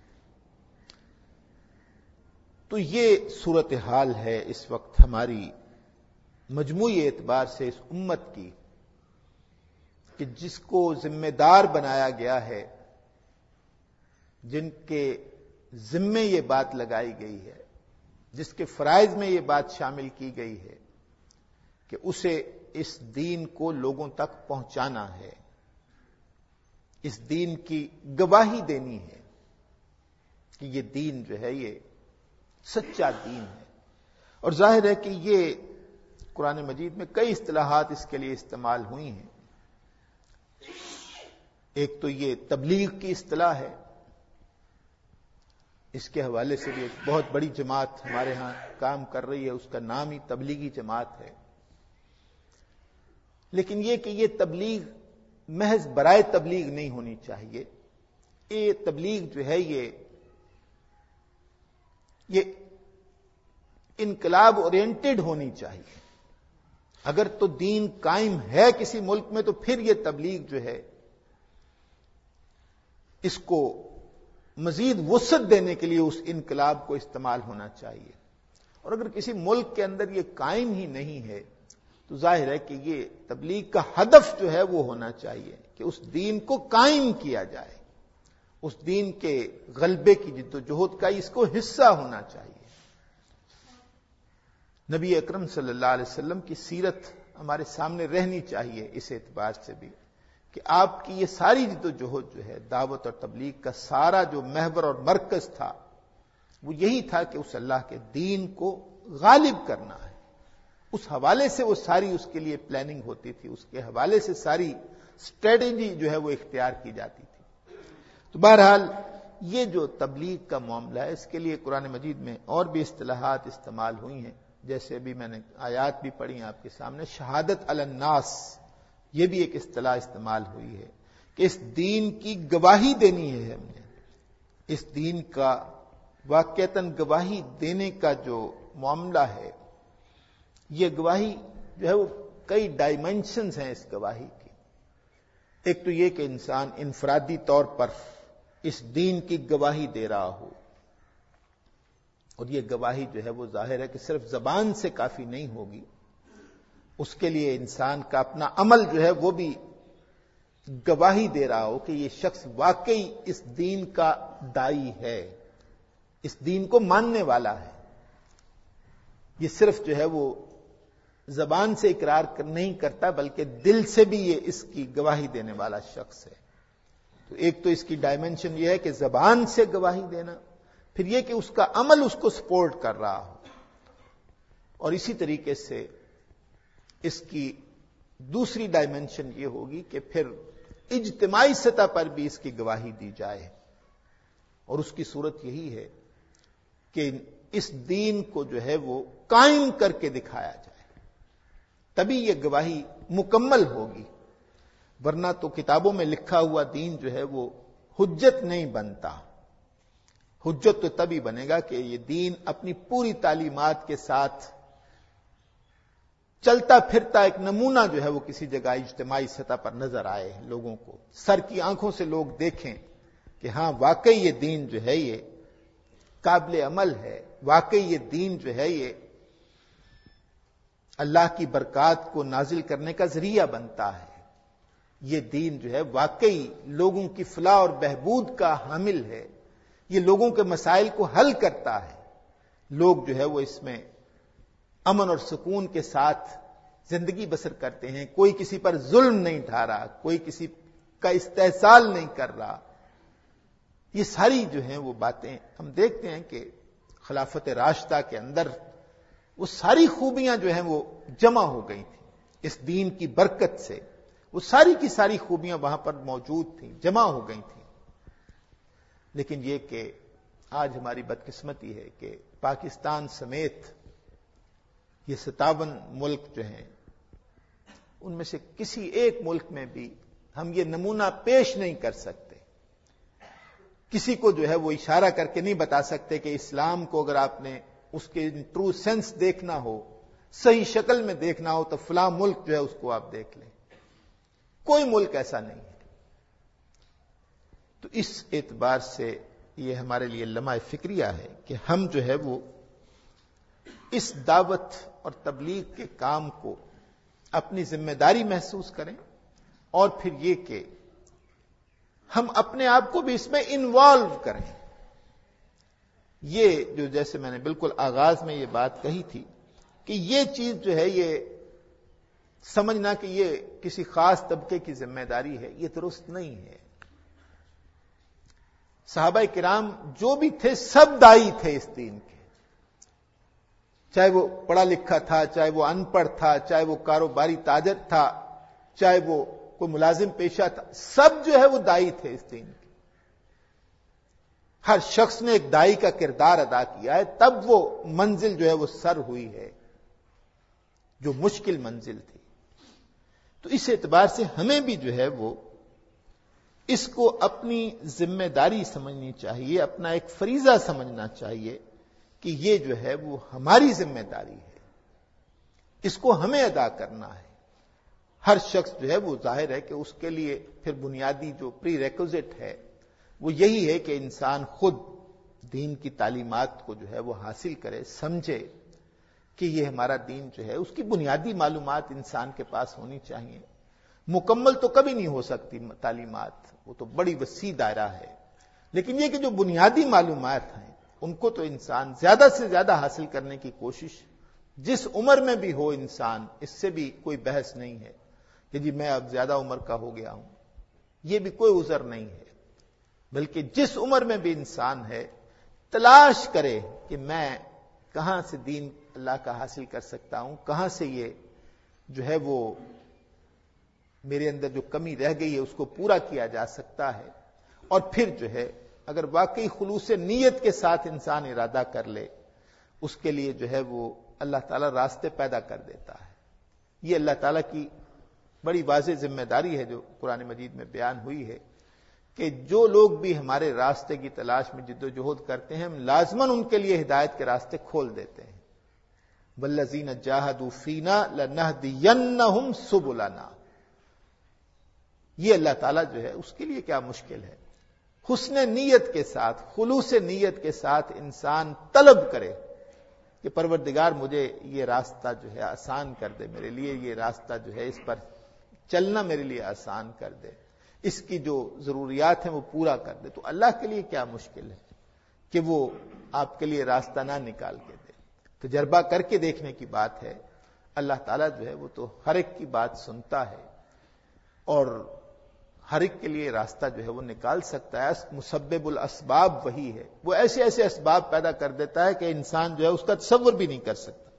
تو یہ صورتحال ہے اس وقت ہماری مجموعی اعتبار سے اس امت کی، کہ جس کو ذمہ دار بنایا گیا ہے، جن کے ذمے یہ بات لگائی گئی ہے، جس کے فرائض میں یہ بات شامل کی گئی ہے کہ اسے اس دین کو لوگوں تک پہنچانا ہے، اس دین کی گواہی دینی ہے کہ یہ دین جو ہے یہ سچا دین ہے. اور ظاہر ہے کہ یہ قرآن مجید میں کئی اصطلاحات اس کے لیے استعمال ہوئی ہیں. ایک تو یہ تبلیغ کی اصطلاح ہے، اس کے حوالے سے بھی ایک بہت بڑی جماعت ہمارے ہاں کام کر رہی ہے، اس کا نام ہی تبلیغی جماعت ہے. لیکن یہ کہ یہ تبلیغ محض برائے تبلیغ نہیں ہونی چاہیے. یہ تبلیغ جو ہے یہ یہ انقلاب اورینٹڈ ہونی چاہیے. اگر تو دین قائم ہے کسی ملک میں تو پھر یہ تبلیغ جو ہے اس کو مزید وسعت دینے کے لیے اس انقلاب کو استعمال ہونا چاہیے. اور اگر کسی ملک کے اندر یہ قائم ہی نہیں ہے تو ظاہر ہے کہ یہ تبلیغ کا ہدف جو ہے وہ ہونا چاہیے کہ اس دین کو قائم کیا جائے، اس دین کے غلبے کی جد و جہد کا اس کو حصہ ہونا چاہیے. نبی اکرم صلی اللہ علیہ وسلم کی سیرت ہمارے سامنے رہنی چاہیے اس اعتبار سے بھی کہ آپ کی یہ ساری جد و جہد جو ہے دعوت اور تبلیغ کا سارا جو محور اور مرکز تھا وہ یہی تھا کہ اس اللہ کے دین کو غالب کرنا ہے. اس حوالے سے وہ ساری اس کے لیے پلاننگ ہوتی تھی، اس کے حوالے سے ساری اسٹریٹجی جو ہے وہ اختیار کی جاتی تھی. تو بہرحال یہ جو تبلیغ کا معاملہ ہے اس کے لیے قرآن مجید میں اور بھی اصطلاحات استعمال ہوئی ہیں. جیسے ابھی میں نے آیات بھی پڑھی ہیں آپ کے سامنے، شہادت علی الناس، یہ بھی ایک اصطلاح استعمال ہوئی ہے کہ اس دین کی گواہی دینی ہے. ہم نے اس دین کا واقعتاً گواہی دینے کا جو معاملہ ہے، یہ گواہی جو ہے وہ کئی ڈائمینشنز ہیں اس گواہی کی. ایک تو یہ کہ انسان انفرادی طور پر اس دین کی گواہی دے رہا ہو، اور یہ گواہی جو ہے وہ ظاہر ہے کہ صرف زبان سے کافی نہیں ہوگی، اس کے لیے انسان کا اپنا عمل جو ہے وہ بھی گواہی دے رہا ہو کہ یہ شخص واقعی اس دین کا داعی ہے، اس دین کو ماننے والا ہے. یہ صرف جو ہے وہ زبان سے اقرار نہیں کرتا بلکہ دل سے بھی یہ اس کی گواہی دینے والا شخص ہے. تو ایک تو اس کی ڈائمنشن یہ ہے کہ زبان سے گواہی دینا، پھر یہ کہ اس کا عمل اس کو سپورٹ کر رہا ہو، اور اسی طریقے سے اس کی دوسری ڈائمنشن یہ ہوگی کہ پھر اجتماعی سطح پر بھی اس کی گواہی دی جائے. اور اس کی صورت یہی ہے کہ اس دین کو جو ہے وہ قائم کر کے دکھایا جائے، تبھی یہ گواہی مکمل ہوگی. ورنہ تو کتابوں میں لکھا ہوا دین جو ہے وہ حجت نہیں بنتا. حجت تو تبھی بنے گا کہ یہ دین اپنی پوری تعلیمات کے ساتھ چلتا پھرتا ایک نمونہ جو ہے وہ کسی جگہ اجتماعی سطح پر نظر آئے، لوگوں کو سر کی آنکھوں سے لوگ دیکھیں کہ ہاں واقعی یہ دین جو ہے یہ قابل عمل ہے، واقعی یہ دین جو ہے یہ اللہ کی برکات کو نازل کرنے کا ذریعہ بنتا ہے، یہ دین جو ہے واقعی لوگوں کی فلاح اور بہبود کا حامل ہے، یہ لوگوں کے مسائل کو حل کرتا ہے، لوگ جو ہے وہ اس میں امن اور سکون کے ساتھ زندگی بسر کرتے ہیں، کوئی کسی پر ظلم نہیں ڈھا رہا، کوئی کسی کا استحصال نہیں کر رہا. یہ ساری جو ہیں وہ باتیں ہم دیکھتے ہیں کہ خلافت راشدہ کے اندر وہ ساری خوبیاں جو ہیں وہ جمع ہو گئی تھیں اس دین کی برکت سے. وہ ساری کی ساری خوبیاں وہاں پر موجود تھیں، جمع ہو گئی تھیں. لیکن یہ کہ آج ہماری بدقسمتی ہے کہ پاکستان سمیت یہ ستاون ملک جو ہیں ان میں سے کسی ایک ملک میں بھی ہم یہ نمونہ پیش نہیں کر سکتے. کسی کو جو ہے وہ اشارہ کر کے نہیں بتا سکتے کہ اسلام کو اگر آپ نے اس کے ٹرو سینس دیکھنا ہو، صحیح شکل میں دیکھنا ہو تو فلاں ملک جو ہے اس کو آپ دیکھ لیں. کوئی ملک ایسا نہیں ہے. تو اس اعتبار سے یہ ہمارے لیے لمحہ فکریہ ہے کہ ہم جو ہے وہ اس دعوت اور تبلیغ کے کام کو اپنی ذمہ داری محسوس کریں، اور پھر یہ کہ ہم اپنے آپ کو بھی اس میں انوالو کریں. یہ جو جیسے میں نے بالکل آغاز میں یہ بات کہی تھی کہ یہ چیز جو ہے یہ سمجھنا کہ یہ کسی خاص طبقے کی ذمہ داری ہے، یہ درست نہیں ہے. صحابہ کرام جو بھی تھے سب دائی تھے اس دین کے، چاہے وہ پڑھا لکھا تھا، چاہے وہ ان پڑھ تھا، چاہے وہ کاروباری تاجر تھا، چاہے وہ کوئی ملازم پیشہ تھا، سب جو ہے وہ دائی تھے اس دین کے. ہر شخص نے ایک دائی کا کردار ادا کیا ہے، تب وہ منزل جو ہے وہ سر ہوئی ہے جو مشکل منزل تھی. تو اس اعتبار سے ہمیں بھی جو ہے وہ اس کو اپنی ذمہ داری سمجھنی چاہیے، اپنا ایک فریضہ سمجھنا چاہیے کہ یہ جو ہے وہ ہماری ذمہ داری ہے، اس کو ہمیں ادا کرنا ہے. ہر شخص جو ہے وہ ظاہر ہے کہ اس کے لیے پھر بنیادی جو پری ریکوزٹ ہے وہ یہی ہے کہ انسان خود دین کی تعلیمات کو جو ہے وہ حاصل کرے، سمجھے کہ یہ ہمارا دین جو ہے اس کی بنیادی معلومات انسان کے پاس ہونی چاہیے. مکمل تو کبھی نہیں ہو سکتی تعلیمات، وہ تو بڑی وسیع دائرہ ہے، لیکن یہ کہ جو بنیادی معلومات ہیں ان کو تو انسان زیادہ سے زیادہ حاصل کرنے کی کوشش جس عمر میں بھی ہو انسان، اس سے بھی کوئی بحث نہیں ہے کہ جی میں اب زیادہ عمر کا ہو گیا ہوں، یہ بھی کوئی عذر نہیں ہے. بلکہ جس عمر میں بھی انسان ہے تلاش کرے کہ میں کہاں سے دین اللہ کا حاصل کر سکتا ہوں، کہاں سے یہ جو ہے وہ میرے اندر جو کمی رہ گئی ہے اس کو پورا کیا جا سکتا ہے. اور پھر جو ہے اگر واقعی خلوص نیت کے ساتھ انسان ارادہ کر لے، اس کے لیے جو ہے وہ اللہ تعالیٰ راستے پیدا کر دیتا ہے. یہ اللہ تعالیٰ کی بڑی واضح ذمہ داری ہے جو قرآن مجید میں بیان ہوئی ہے کہ جو لوگ بھی ہمارے راستے کی تلاش میں جد و جہد کرتے ہیں، ہم لازماً ان کے لیے ہدایت کے راستے کھول دیتے ہیں. والذین جاہدوا فینا لنہدینہم سبلنا. یہ اللہ تعالیٰ جو ہے اس کے لیے کیا مشکل ہے. حسن نیت کے ساتھ، خلوص نیت کے ساتھ انسان طلب کرے کہ پروردگار مجھے یہ راستہ جو ہے آسان کر دے، میرے لیے یہ راستہ جو ہے اس پر چلنا میرے لیے آسان کر دے، اس کی جو ضروریات ہیں وہ پورا کر دے. تو اللہ کے لیے کیا مشکل ہے کہ وہ آپ کے لیے راستہ نہ نکال کے دے. تجربہ کر کے دیکھنے کی بات ہے. اللہ تعالیٰ جو ہے وہ تو ہر ایک کی بات سنتا ہے اور ہر ایک کے لیے راستہ جو ہے وہ نکال سکتا ہے. مسبب الاسباب وہی ہے، وہ ایسے ایسے اسباب پیدا کر دیتا ہے کہ انسان جو ہے اس کا تصور بھی نہیں کر سکتا.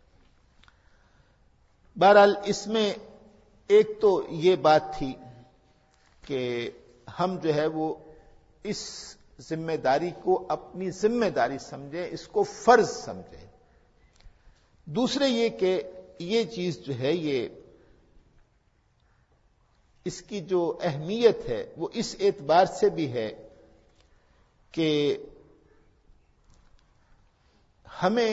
بہرحال اس میں ایک تو یہ بات تھی کہ ہم جو ہے وہ اس ذمہ داری کو اپنی ذمہ داری سمجھیں، اس کو فرض سمجھیں. دوسرے یہ کہ یہ چیز جو ہے یہ اس کی جو اہمیت ہے وہ اس اعتبار سے بھی ہے کہ ہمیں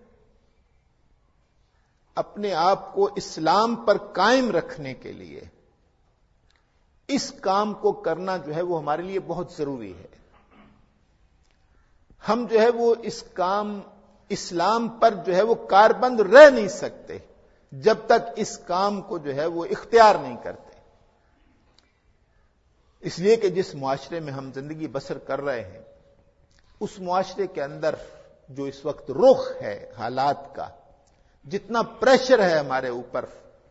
اپنے آپ کو اسلام پر قائم رکھنے کے لیے اس کام کو کرنا جو ہے وہ ہمارے لیے بہت ضروری ہے. ہم جو ہے وہ اس کام اسلام پر جو ہے وہ کاربند رہ نہیں سکتے جب تک اس کام کو جو ہے وہ اختیار نہیں کرتے. اس لیے کہ جس معاشرے میں ہم زندگی بسر کر رہے ہیں اس معاشرے کے اندر جو اس وقت رخ ہے حالات کا، جتنا پریشر ہے ہمارے اوپر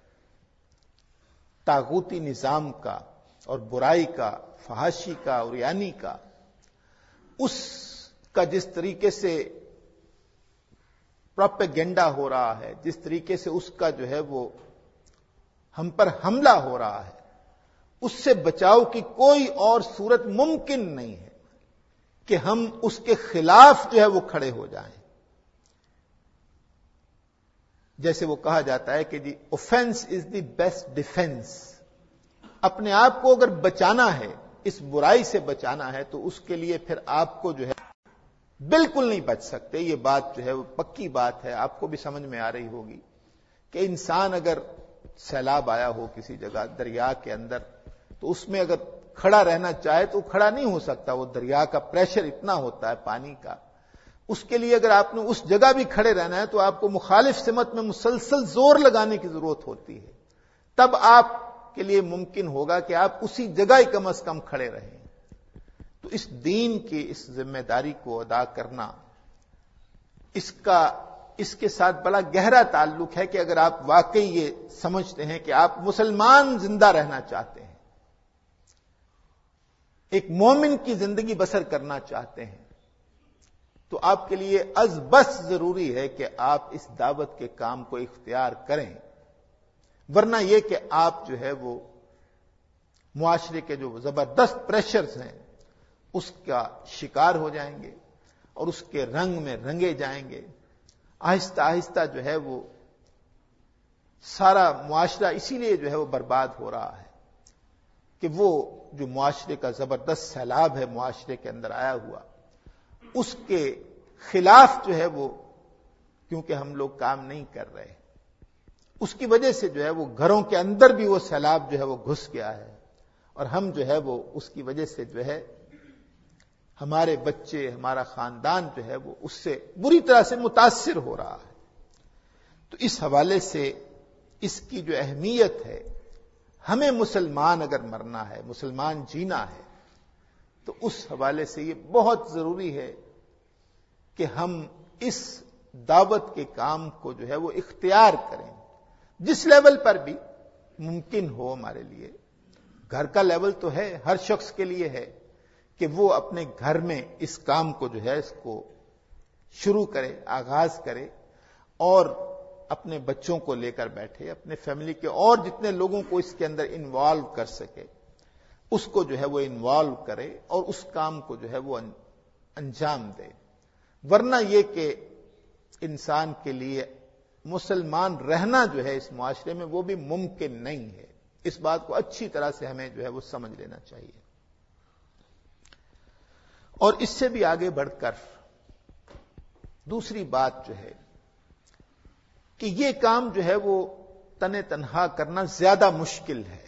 طاغوتی نظام کا اور برائی کا، فحاشی کا اور یعنی کا، اس کا جس طریقے سے پروپیگنڈا ہو رہا ہے، جس طریقے سے اس کا جو ہے وہ ہم پر حملہ ہو رہا ہے، اس سے بچاؤ کی کوئی اور صورت ممکن نہیں ہے کہ ہم اس کے خلاف جو ہے وہ کھڑے ہو جائیں. جیسے وہ کہا جاتا ہے کہ جی offence is the best defence. اپنے آپ کو اگر بچانا ہے، اس برائی سے بچانا ہے، تو اس کے لیے پھر آپ کو جو ہے بالکل نہیں بچ سکتے. یہ بات جو ہے وہ پکی بات ہے، آپ کو بھی سمجھ میں آ رہی ہوگی کہ انسان اگر سیلاب آیا ہو کسی جگہ دریا کے اندر، تو اس میں اگر کھڑا رہنا چاہے تو کھڑا نہیں ہو سکتا. وہ دریا کا پریشر اتنا ہوتا ہے پانی کا. اس کے لیے اگر آپ نے اس جگہ بھی کھڑے رہنا ہے تو آپ کو مخالف سمت میں مسلسل زور لگانے کی ضرورت ہوتی ہے. تب آپ کے لیے ممکن ہوگا کہ آپ اسی جگہ ہی کم از کم کھڑے رہیں. تو اس دین کی اس ذمہ داری کو ادا کرنا، اس کا اس کے ساتھ بڑا گہرا تعلق ہے کہ اگر آپ واقعی یہ سمجھتے ہیں کہ آپ مسلمان زندہ رہنا چاہتے ہیں، ایک مومن کی زندگی بسر کرنا چاہتے ہیں، تو آپ کے لیے از بس ضروری ہے کہ آپ اس دعوت کے کام کو اختیار کریں، ورنہ یہ کہ آپ جو ہے وہ معاشرے کے جو زبردست پریشرز ہیں اس کا شکار ہو جائیں گے اور اس کے رنگ میں رنگے جائیں گے. آہستہ آہستہ جو ہے وہ سارا معاشرہ اسی لیے جو ہے وہ برباد ہو رہا ہے کہ وہ جو معاشرے کا زبردست سیلاب ہے معاشرے کے اندر آیا ہوا، اس کے خلاف جو ہے وہ کیونکہ ہم لوگ کام نہیں کر رہے، اس کی وجہ سے جو ہے وہ گھروں کے اندر بھی وہ سیلاب جو ہے وہ گھس گیا ہے، اور ہم جو ہے وہ اس کی وجہ سے جو ہے ہمارے بچے، ہمارا خاندان جو ہے وہ اس سے بری طرح سے متاثر ہو رہا ہے. تو اس حوالے سے اس کی جو اہمیت ہے، ہمیں مسلمان اگر مرنا ہے، مسلمان جینا ہے، تو اس حوالے سے یہ بہت ضروری ہے کہ ہم اس دعوت کے کام کو جو ہے وہ اختیار کریں، جس لیول پر بھی ممکن ہو ہمارے لیے. گھر کا لیول تو ہے، ہر شخص کے لیے ہے کہ وہ اپنے گھر میں اس کام کو جو ہے اس کو شروع کرے، آغاز کرے، اور اپنے بچوں کو لے کر بیٹھے، اپنے فیملی کے اور جتنے لوگوں کو اس کے اندر انوالو کر سکے اس کو جو ہے وہ انوالو کرے اور اس کام کو جو ہے وہ انجام دے. ورنہ یہ کہ انسان کے لیے مسلمان رہنا جو ہے اس معاشرے میں وہ بھی ممکن نہیں ہے. اس بات کو اچھی طرح سے ہمیں جو ہے وہ سمجھ لینا چاہیے. اور اس سے بھی آگے بڑھ کر دوسری بات جو ہے کہ یہ کام جو ہے وہ تن تنہا کرنا زیادہ مشکل ہے.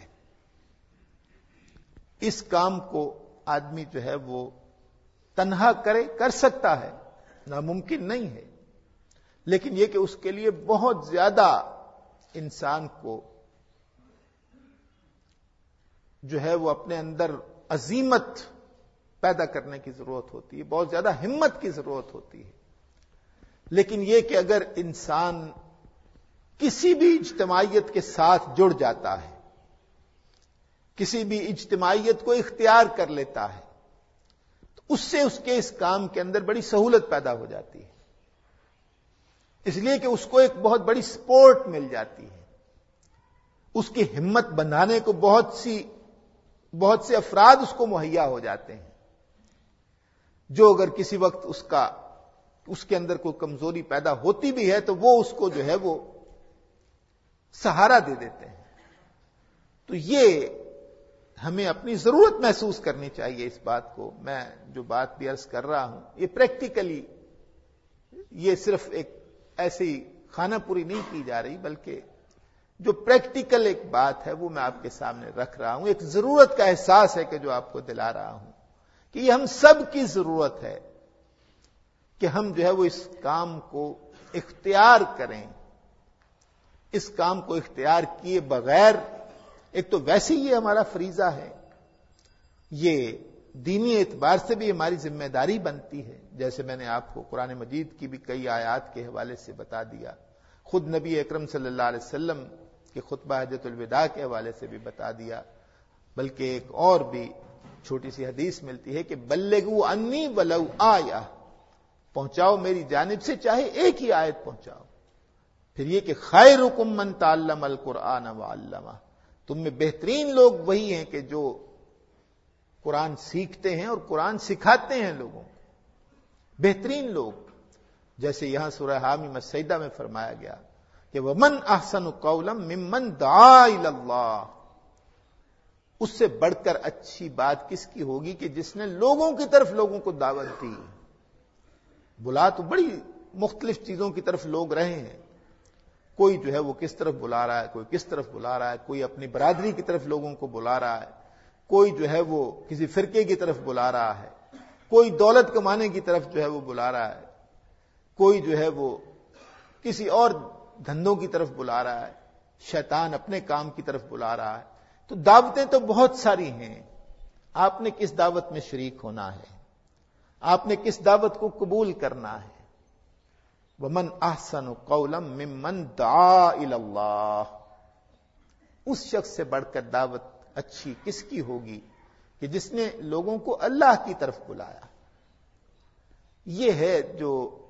اس کام کو آدمی جو ہے وہ تنہا کرے، کر سکتا ہے، ناممکن نہیں ہے، لیکن یہ کہ اس کے لیے بہت زیادہ انسان کو جو ہے وہ اپنے اندر عزیمت پیدا کرنے کی ضرورت ہوتی ہے، بہت زیادہ ہمت کی ضرورت ہوتی ہے. لیکن یہ کہ اگر انسان کسی بھی اجتماعیت کے ساتھ جڑ جاتا ہے، کسی بھی اجتماعیت کو اختیار کر لیتا ہے، تو اس سے اس کے اس کام کے اندر بڑی سہولت پیدا ہو جاتی ہے، اس لیے کہ اس کو ایک بہت بڑی سپورٹ مل جاتی ہے. اس کی ہمت بندھانے کو بہت سی بہت سے افراد اس کو مہیا ہو جاتے ہیں، جو اگر کسی وقت اس کا اس کے اندر کوئی کمزوری پیدا ہوتی بھی ہے تو وہ اس کو جو ہے وہ سہارا دے دیتے ہیں. تو یہ ہمیں اپنی ضرورت محسوس کرنی چاہیے اس بات کو. میں جو بات بھی عرض کر رہا ہوں یہ پریکٹیکلی، یہ صرف ایک ایسی خانہ پوری نہیں کی جا رہی، بلکہ جو پریکٹیکل ایک بات ہے وہ میں آپ کے سامنے رکھ رہا ہوں. ایک ضرورت کا احساس ہے کہ جو آپ کو دلا رہا ہوں کہ یہ ہم سب کی ضرورت ہے کہ ہم جو ہے وہ اس کام کو اختیار کریں. اس کام کو اختیار کیے بغیر ایک تو ویسے ہی یہ ہمارا فریضہ ہے، یہ دینی اعتبار سے بھی ہماری ذمہ داری بنتی ہے، جیسے میں نے آپ کو قرآن مجید کی بھی کئی آیات کے حوالے سے بتا دیا، خود نبی اکرم صلی اللہ علیہ وسلم کے خطبہ حجۃ الوداع کے حوالے سے بھی بتا دیا. بلکہ ایک اور بھی چھوٹی سی حدیث ملتی ہے کہ بلغوا انی ولو آیہ، پہنچاؤ میری جانب سے چاہے ایک ہی آیت پہنچاؤ. پھر یہ کہ خیرکم من تعلم القرآن وعلمہ، تم میں بہترین لوگ وہی ہیں کہ جو قرآن سیکھتے ہیں اور قرآن سکھاتے ہیں لوگوں کو. بہترین لوگ، جیسے یہاں سورہ حامیم السجدہ میں فرمایا گیا کہ ومن احسن قولا ممن دعا الی اللہ، اس سے بڑھ کر اچھی بات کس کی ہوگی کہ جس نے لوگوں کی طرف لوگوں کو دعوت دی. بلا تو بڑی مختلف چیزوں کی طرف لوگ رہے ہیں، کوئی جو ہے وہ کس طرف بلا رہا ہے، کوئی کس طرف بلا رہا ہے، کوئی اپنی برادری کی طرف لوگوں کو بلا رہا ہے، کوئی جو ہے وہ کسی فرقے کی طرف بلا رہا ہے، کوئی دولت کمانے کی طرف جو ہے وہ بلا رہا ہے، کوئی جو ہے وہ کسی اور دھندوں کی طرف بلا رہا ہے، شیطان اپنے کام کی طرف بلا رہا ہے. تو دعوتیں تو بہت ساری ہیں، آپ نے کس دعوت میں شریک ہونا ہے، آپ نے کس دعوت کو قبول کرنا ہے. ومن احسن قولا ممن دعا الی اللہ، اس شخص سے بڑھ کر دعوت اچھی کس کی ہوگی کہ جس نے لوگوں کو اللہ کی طرف بلایا. یہ ہے جو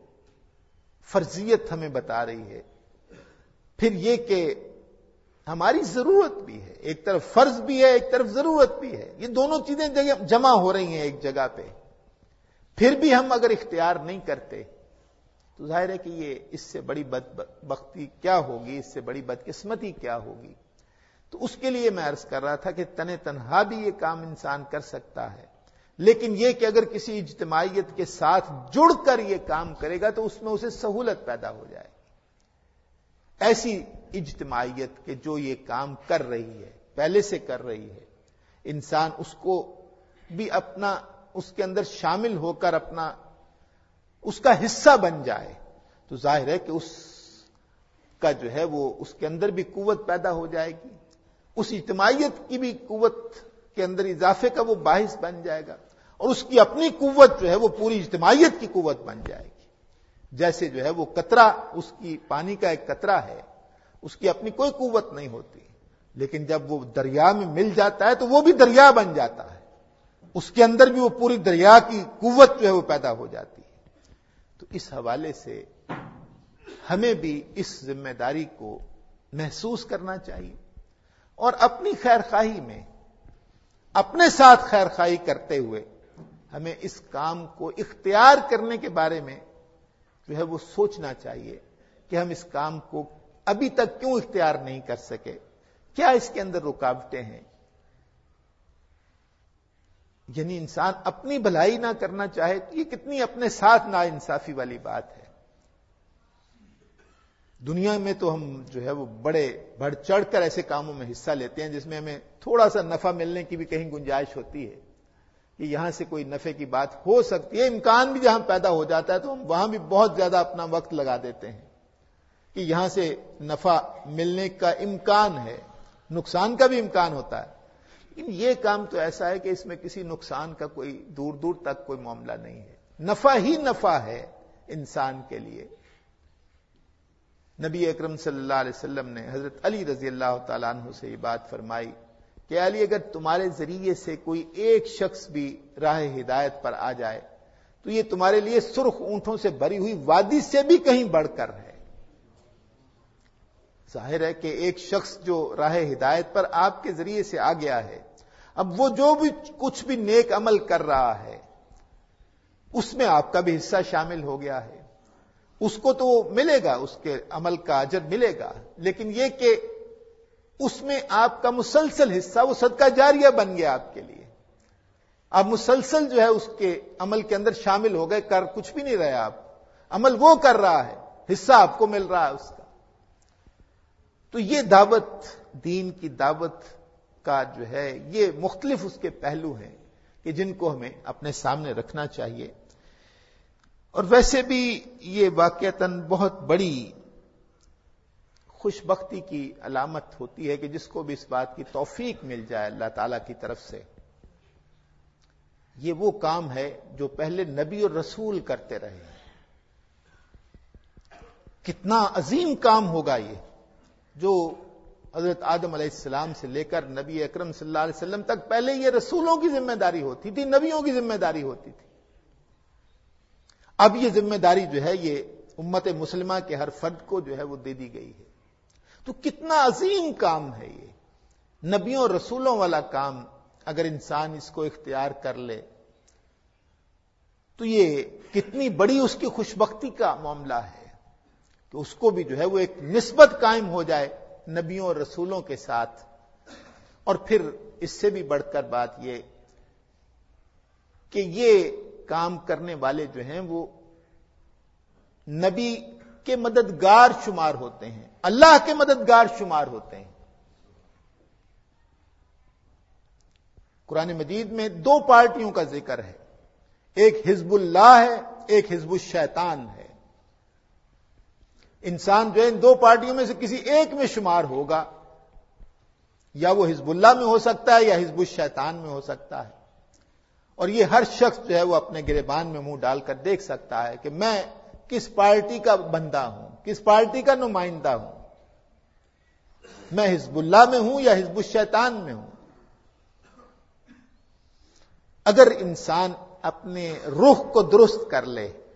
فرضیت ہمیں بتا رہی ہے. پھر یہ کہ ہماری ضرورت بھی ہے، ایک طرف فرض بھی ہے، ایک طرف ضرورت بھی ہے، یہ دونوں چیزیں جمع ہو رہی ہیں ایک جگہ پہ. پھر بھی ہم اگر اختیار نہیں کرتے تو ظاہر ہے کہ یہ اس سے بڑی بدبختی کیا ہوگی، اس سے بڑی بدقسمتی کیا ہوگی. تو اس کے لیے میں عرض کر رہا تھا کہ تن تنہا بھی یہ کام انسان کر سکتا ہے، لیکن یہ کہ اگر کسی اجتماعیت کے ساتھ جڑ کر یہ کام کرے گا تو اس میں اسے سہولت پیدا ہو جائے گی. ایسی اجتماعیت کہ جو یہ کام کر رہی ہے، پہلے سے کر رہی ہے، انسان اس کو بھی اپنا اس کے اندر شامل ہو کر اپنا اس کا حصہ بن جائے تو ظاہر ہے کہ اس کا جو ہے وہ اس کے اندر بھی قوت پیدا ہو جائے گی، اس اجتماعیت کی بھی قوت کے اندر اضافے کا وہ باعث بن جائے گا، اور اس کی اپنی قوت جو ہے وہ پوری اجتماعیت کی قوت بن جائے گی. جیسے جو ہے وہ قطرہ، اس کی پانی کا ایک قطرہ ہے، اس کی اپنی کوئی قوت نہیں ہوتی، لیکن جب وہ دریا میں مل جاتا ہے تو وہ بھی دریا بن جاتا ہے، اس کے اندر بھی وہ پوری دریا کی قوت جو ہے وہ پیدا ہو جاتی ہے. تو اس حوالے سے ہمیں بھی اس ذمہ داری کو محسوس کرنا چاہیے، اور اپنی خیر خواہی میں اپنے ساتھ خیر خواہی کرتے ہوئے ہمیں اس کام کو اختیار کرنے کے بارے میں جو ہے وہ سوچنا چاہیے کہ ہم اس کام کو ابھی تک کیوں اختیار نہیں کر سکے، کیا اس کے اندر رکاوٹیں ہیں. یعنی انسان اپنی بھلائی نہ کرنا چاہے تو یہ کتنی اپنے ساتھ ناانصافی والی بات ہے. دنیا میں تو ہم جو ہے وہ بڑے بڑھ چڑھ کر ایسے کاموں میں حصہ لیتے ہیں جس میں ہمیں تھوڑا سا نفع ملنے کی بھی کہیں گنجائش ہوتی ہے کہ یہاں سے کوئی نفع کی بات ہو سکتی ہے، امکان بھی جہاں پیدا ہو جاتا ہے تو ہم وہاں بھی بہت زیادہ اپنا وقت لگا دیتے ہیں کہ یہاں سے نفع ملنے کا امکان ہے، نقصان کا بھی امکان ہوتا ہے. لیکن یہ کام تو ایسا ہے کہ اس میں کسی نقصان کا کوئی دور دور تک کوئی معاملہ نہیں ہے، نفع ہی نفع ہے انسان کے لیے. نبی اکرم صلی اللہ علیہ وسلم نے حضرت علی رضی اللہ تعالیٰ عنہ سے یہ بات فرمائی کہ علی، اگر تمہارے ذریعے سے کوئی ایک شخص بھی راہ ہدایت پر آ جائے تو یہ تمہارے لیے سرخ اونٹوں سے بھری ہوئی وادی سے بھی کہیں بڑھ کر ہے. ظاہر ہے کہ ایک شخص جو راہ ہدایت پر آپ کے ذریعے سے آ گیا ہے، اب وہ جو بھی کچھ بھی نیک عمل کر رہا ہے اس میں آپ کا بھی حصہ شامل ہو گیا ہے، اس کو تو ملے گا، اس کے عمل کا اجر ملے گا، لیکن یہ کہ اس میں آپ کا مسلسل حصہ وہ صدقہ جاریہ بن گیا آپ کے لیے. آپ مسلسل جو ہے اس کے عمل کے اندر شامل ہو گئے، کر کچھ بھی نہیں رہے آپ، عمل وہ کر رہا ہے، حصہ آپ کو مل رہا ہے اس کا. تو یہ دعوت، دین کی دعوت کا جو ہے یہ مختلف اس کے پہلو ہیں کہ جن کو ہمیں اپنے سامنے رکھنا چاہیے. اور ویسے بھی یہ واقعتاً بہت بڑی خوش بختی کی علامت ہوتی ہے کہ جس کو بھی اس بات کی توفیق مل جائے اللہ تعالی کی طرف سے. یہ وہ کام ہے جو پہلے نبی اور رسول کرتے رہے ہیں. کتنا عظیم کام ہوگا یہ، جو حضرت آدم علیہ السلام سے لے کر نبی اکرم صلی اللہ علیہ وسلم تک پہلے یہ رسولوں کی ذمہ داری ہوتی تھی، نبیوں کی ذمہ داری ہوتی تھی. اب یہ ذمہ داری جو ہے یہ امت مسلمہ کے ہر فرد کو جو ہے وہ دے دی گئی ہے. تو کتنا عظیم کام ہے یہ، نبیوں اور رسولوں والا کام. اگر انسان اس کو اختیار کر لے تو یہ کتنی بڑی اس کی خوش بختی کا معاملہ ہے کہ اس کو بھی جو ہے وہ ایک نسبت قائم ہو جائے نبیوں اور رسولوں کے ساتھ. اور پھر اس سے بھی بڑھ کر بات یہ کہ یہ کام کرنے والے جو ہیں وہ نبی کے مددگار شمار ہوتے ہیں، اللہ کے مددگار شمار ہوتے ہیں. قرآن مجید میں دو پارٹیوں کا ذکر ہے، ایک حزب اللہ ہے، ایک حزب الشیطان ہے. انسان جو ہے ان دو پارٹیوں میں سے کسی ایک میں شمار ہوگا، یا وہ حزب اللہ میں ہو سکتا ہے یا حزب الشیطان میں ہو سکتا ہے. اور یہ ہر شخص جو ہے وہ اپنے گریبان میں منہ ڈال کر دیکھ سکتا ہے کہ میں کس پارٹی کا بندہ ہوں، کس پارٹی کا نمائندہ ہوں، میں حزب اللہ میں ہوں یا حزب الشیطان میں ہوں. اگر انسان اپنے رخ کو درست کر لے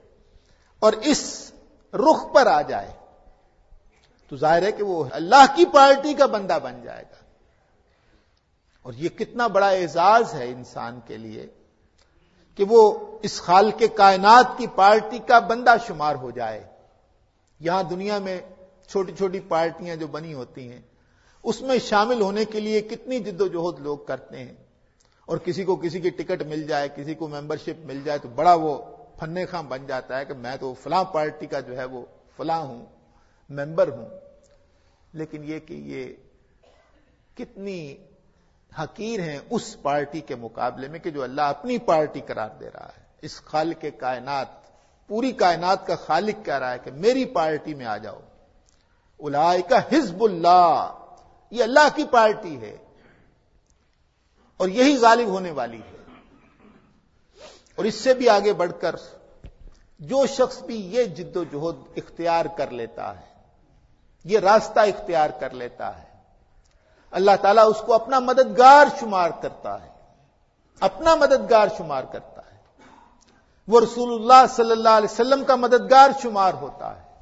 اور اس رخ پر آ جائے تو ظاہر ہے کہ وہ اللہ کی پارٹی کا بندہ بن جائے گا. اور یہ کتنا بڑا اعزاز ہے انسان کے لیے کہ وہ اس خالق کائنات کی پارٹی کا بندہ شمار ہو جائے. یہاں دنیا میں چھوٹی چھوٹی پارٹیاں جو بنی ہوتی ہیں اس میں شامل ہونے کے لیے کتنی جد و جہد لوگ کرتے ہیں, اور کسی کو کسی کی ٹکٹ مل جائے, کسی کو ممبرشپ مل جائے تو بڑا وہ فنے خاں بن جاتا ہے کہ میں تو فلاں پارٹی کا جو ہے وہ فلاں ہوں, ممبر ہوں. لیکن یہ کہ یہ کتنی حقیر ہیں اس پارٹی کے مقابلے میں کہ جو اللہ اپنی پارٹی قرار دے رہا ہے. اس خالق کائنات, پوری کائنات کا خالق کہہ رہا ہے کہ میری پارٹی میں آ جاؤ. اولئک حزب اللہ, یہ اللہ کی پارٹی ہے اور یہی غالب ہونے والی ہے. اور اس سے بھی آگے بڑھ کر جو شخص بھی یہ جد و جہد اختیار کر لیتا ہے, یہ راستہ اختیار کر لیتا ہے, اللہ تعالیٰ اس کو اپنا مددگار شمار کرتا ہے, اپنا مددگار شمار کرتا ہے. وہ رسول اللہ صلی اللہ علیہ وسلم کا مددگار شمار ہوتا ہے.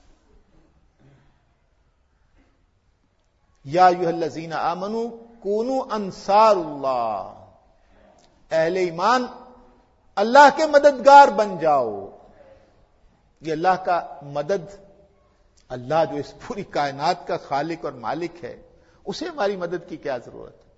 یا ایھا الذین آمنوا کونوا انصار اللہ, اہل ایمان اللہ کے مددگار بن جاؤ. یہ اللہ کا مدد, اللہ جو اس پوری کائنات کا خالق اور مالک ہے, اسے ہماری مدد کی کیا ضرورت ہے؟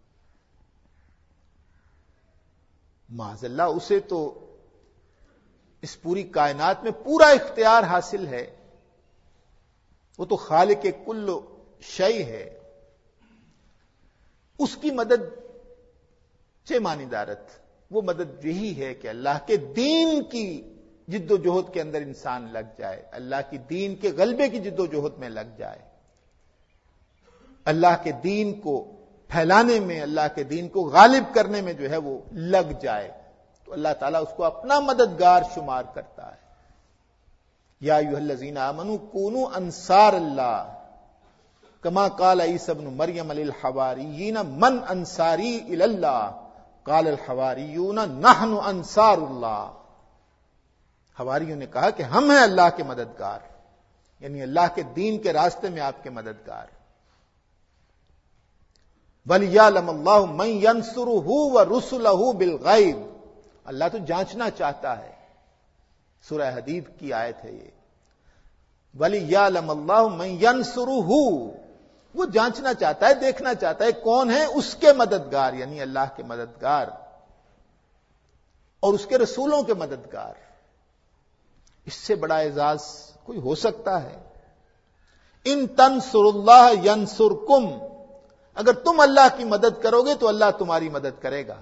معاذ اللہ, اسے تو اس پوری کائنات میں پورا اختیار حاصل ہے. وہ تو خالق کل شیء ہے. اس کی مدد چے مانی دارت, وہ مدد یہی ہے کہ اللہ کے دین کی جد و جہد کے اندر انسان لگ جائے, اللہ کی دین کے غلبے کی جد و جہد میں لگ جائے, اللہ کے دین کو پھیلانے میں, اللہ کے دین کو غالب کرنے میں جو ہے وہ لگ جائے. تو اللہ تعالیٰ اس کو اپنا مددگار شمار کرتا ہے. یا ایھا الذین آمنوا کونوا انصار اللہ کما قال عیسی ابن مریم للحواریین من انصاری الی اللہ قال الحواریون نحن انصار اللہ. حواریوں نے کہا کہ ہم ہیں اللہ کے مددگار, یعنی اللہ کے دین کے راستے میں آپ کے مددگار. وَلِيَعْلَمَ اللَّهُ مَن يَنصُرُهُ وَرُسُلَهُ بِالْغَيْبِ, اللہ تو جانچنا چاہتا ہے. سورہ حدید کی آیت ہے یہ. وَلِيَعْلَمَ اللَّهُ مَن يَنصُرُهُ, وہ جانچنا چاہتا ہے, دیکھنا چاہتا ہے کون ہے اس کے مددگار, یعنی اللہ کے مددگار اور اس کے رسولوں کے مددگار. اس سے بڑا اعزاز کوئی ہو سکتا ہے؟ ان تنصروا اللہ ینصرکم, اگر تم اللہ کی مدد کرو گے تو اللہ تمہاری مدد کرے گا.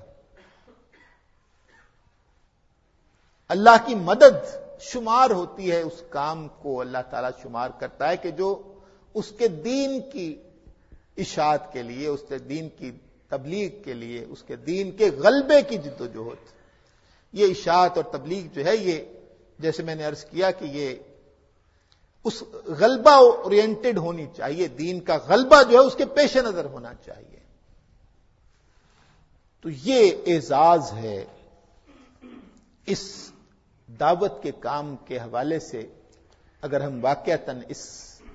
اللہ کی مدد شمار ہوتی ہے اس کام کو اللہ تعالیٰ شمار کرتا ہے کہ جو اس کے دین کی اشاعت کے لیے, اس کے دین کی تبلیغ کے لیے, اس کے دین کے غلبے کی جد و جہد. یہ اشاعت اور تبلیغ جو ہے یہ جیسے میں نے عرض کیا کہ یہ اس غلبہ اورینٹڈ ہونی چاہیے, دین کا غلبہ جو ہے اس کے پیش نظر ہونا چاہیے. تو یہ اعزاز ہے اس دعوت کے کام کے حوالے سے. اگر ہم واقعتاً اس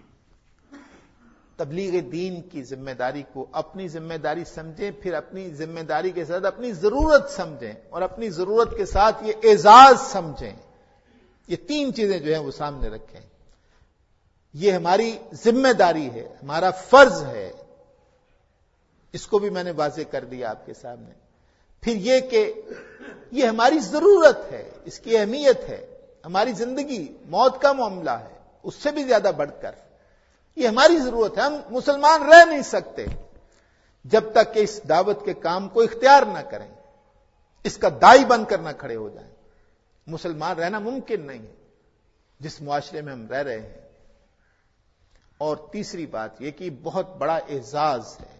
تبلیغ دین کی ذمہ داری کو اپنی ذمہ داری سمجھیں, پھر اپنی ذمہ داری کے ساتھ اپنی ضرورت سمجھیں, اور اپنی ضرورت کے ساتھ یہ اعزاز سمجھیں, یہ تین چیزیں جو ہیں وہ سامنے رکھیں. یہ ہماری ذمہ داری ہے, ہمارا فرض ہے, اس کو بھی میں نے واضح کر دیا آپ کے سامنے. پھر یہ کہ یہ ہماری ضرورت ہے, اس کی اہمیت ہے, ہماری زندگی موت کا معاملہ ہے, اس سے بھی زیادہ بڑھ کر یہ ہماری ضرورت ہے. ہم مسلمان رہ نہیں سکتے جب تک کہ اس دعوت کے کام کو اختیار نہ کریں, اس کا دائی بن کر نہ کھڑے ہو جائیں. مسلمان رہنا ممکن نہیں ہے جس معاشرے میں ہم رہ رہے ہیں. اور تیسری بات یہ کہ بہت بڑا اعزاز ہے.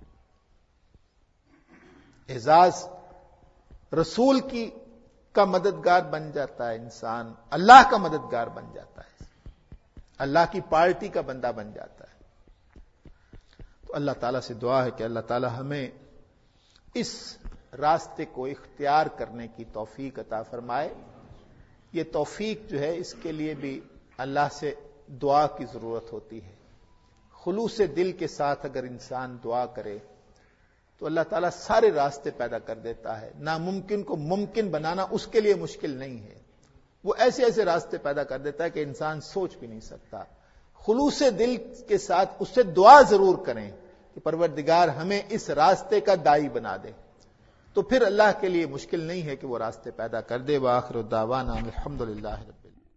اعزاز رسول کی کا مددگار بن جاتا ہے انسان, اللہ کا مددگار بن جاتا ہے, اللہ کی پارٹی کا بندہ بن جاتا ہے. تو اللہ تعالیٰ سے دعا ہے کہ اللہ تعالیٰ ہمیں اس راستے کو اختیار کرنے کی توفیق عطا فرمائے, یہ توفیق جو ہے اس کے لیے بھی اللہ سے دعا کی ضرورت ہوتی ہے. خلوص دل کے ساتھ اگر انسان دعا کرے تو اللہ تعالیٰ سارے راستے پیدا کر دیتا ہے. ناممکن کو ممکن بنانا اس کے لیے مشکل نہیں ہے. وہ ایسے ایسے راستے پیدا کر دیتا ہے کہ انسان سوچ بھی نہیں سکتا. خلوص دل کے ساتھ اس سے دعا ضرور کریں کہ پروردگار ہمیں اس راستے کا داعی بنا دے, تو پھر اللہ کے لیے مشکل نہیں ہے کہ وہ راستے پیدا کر دے. وآخر دعوانا الحمدللہ.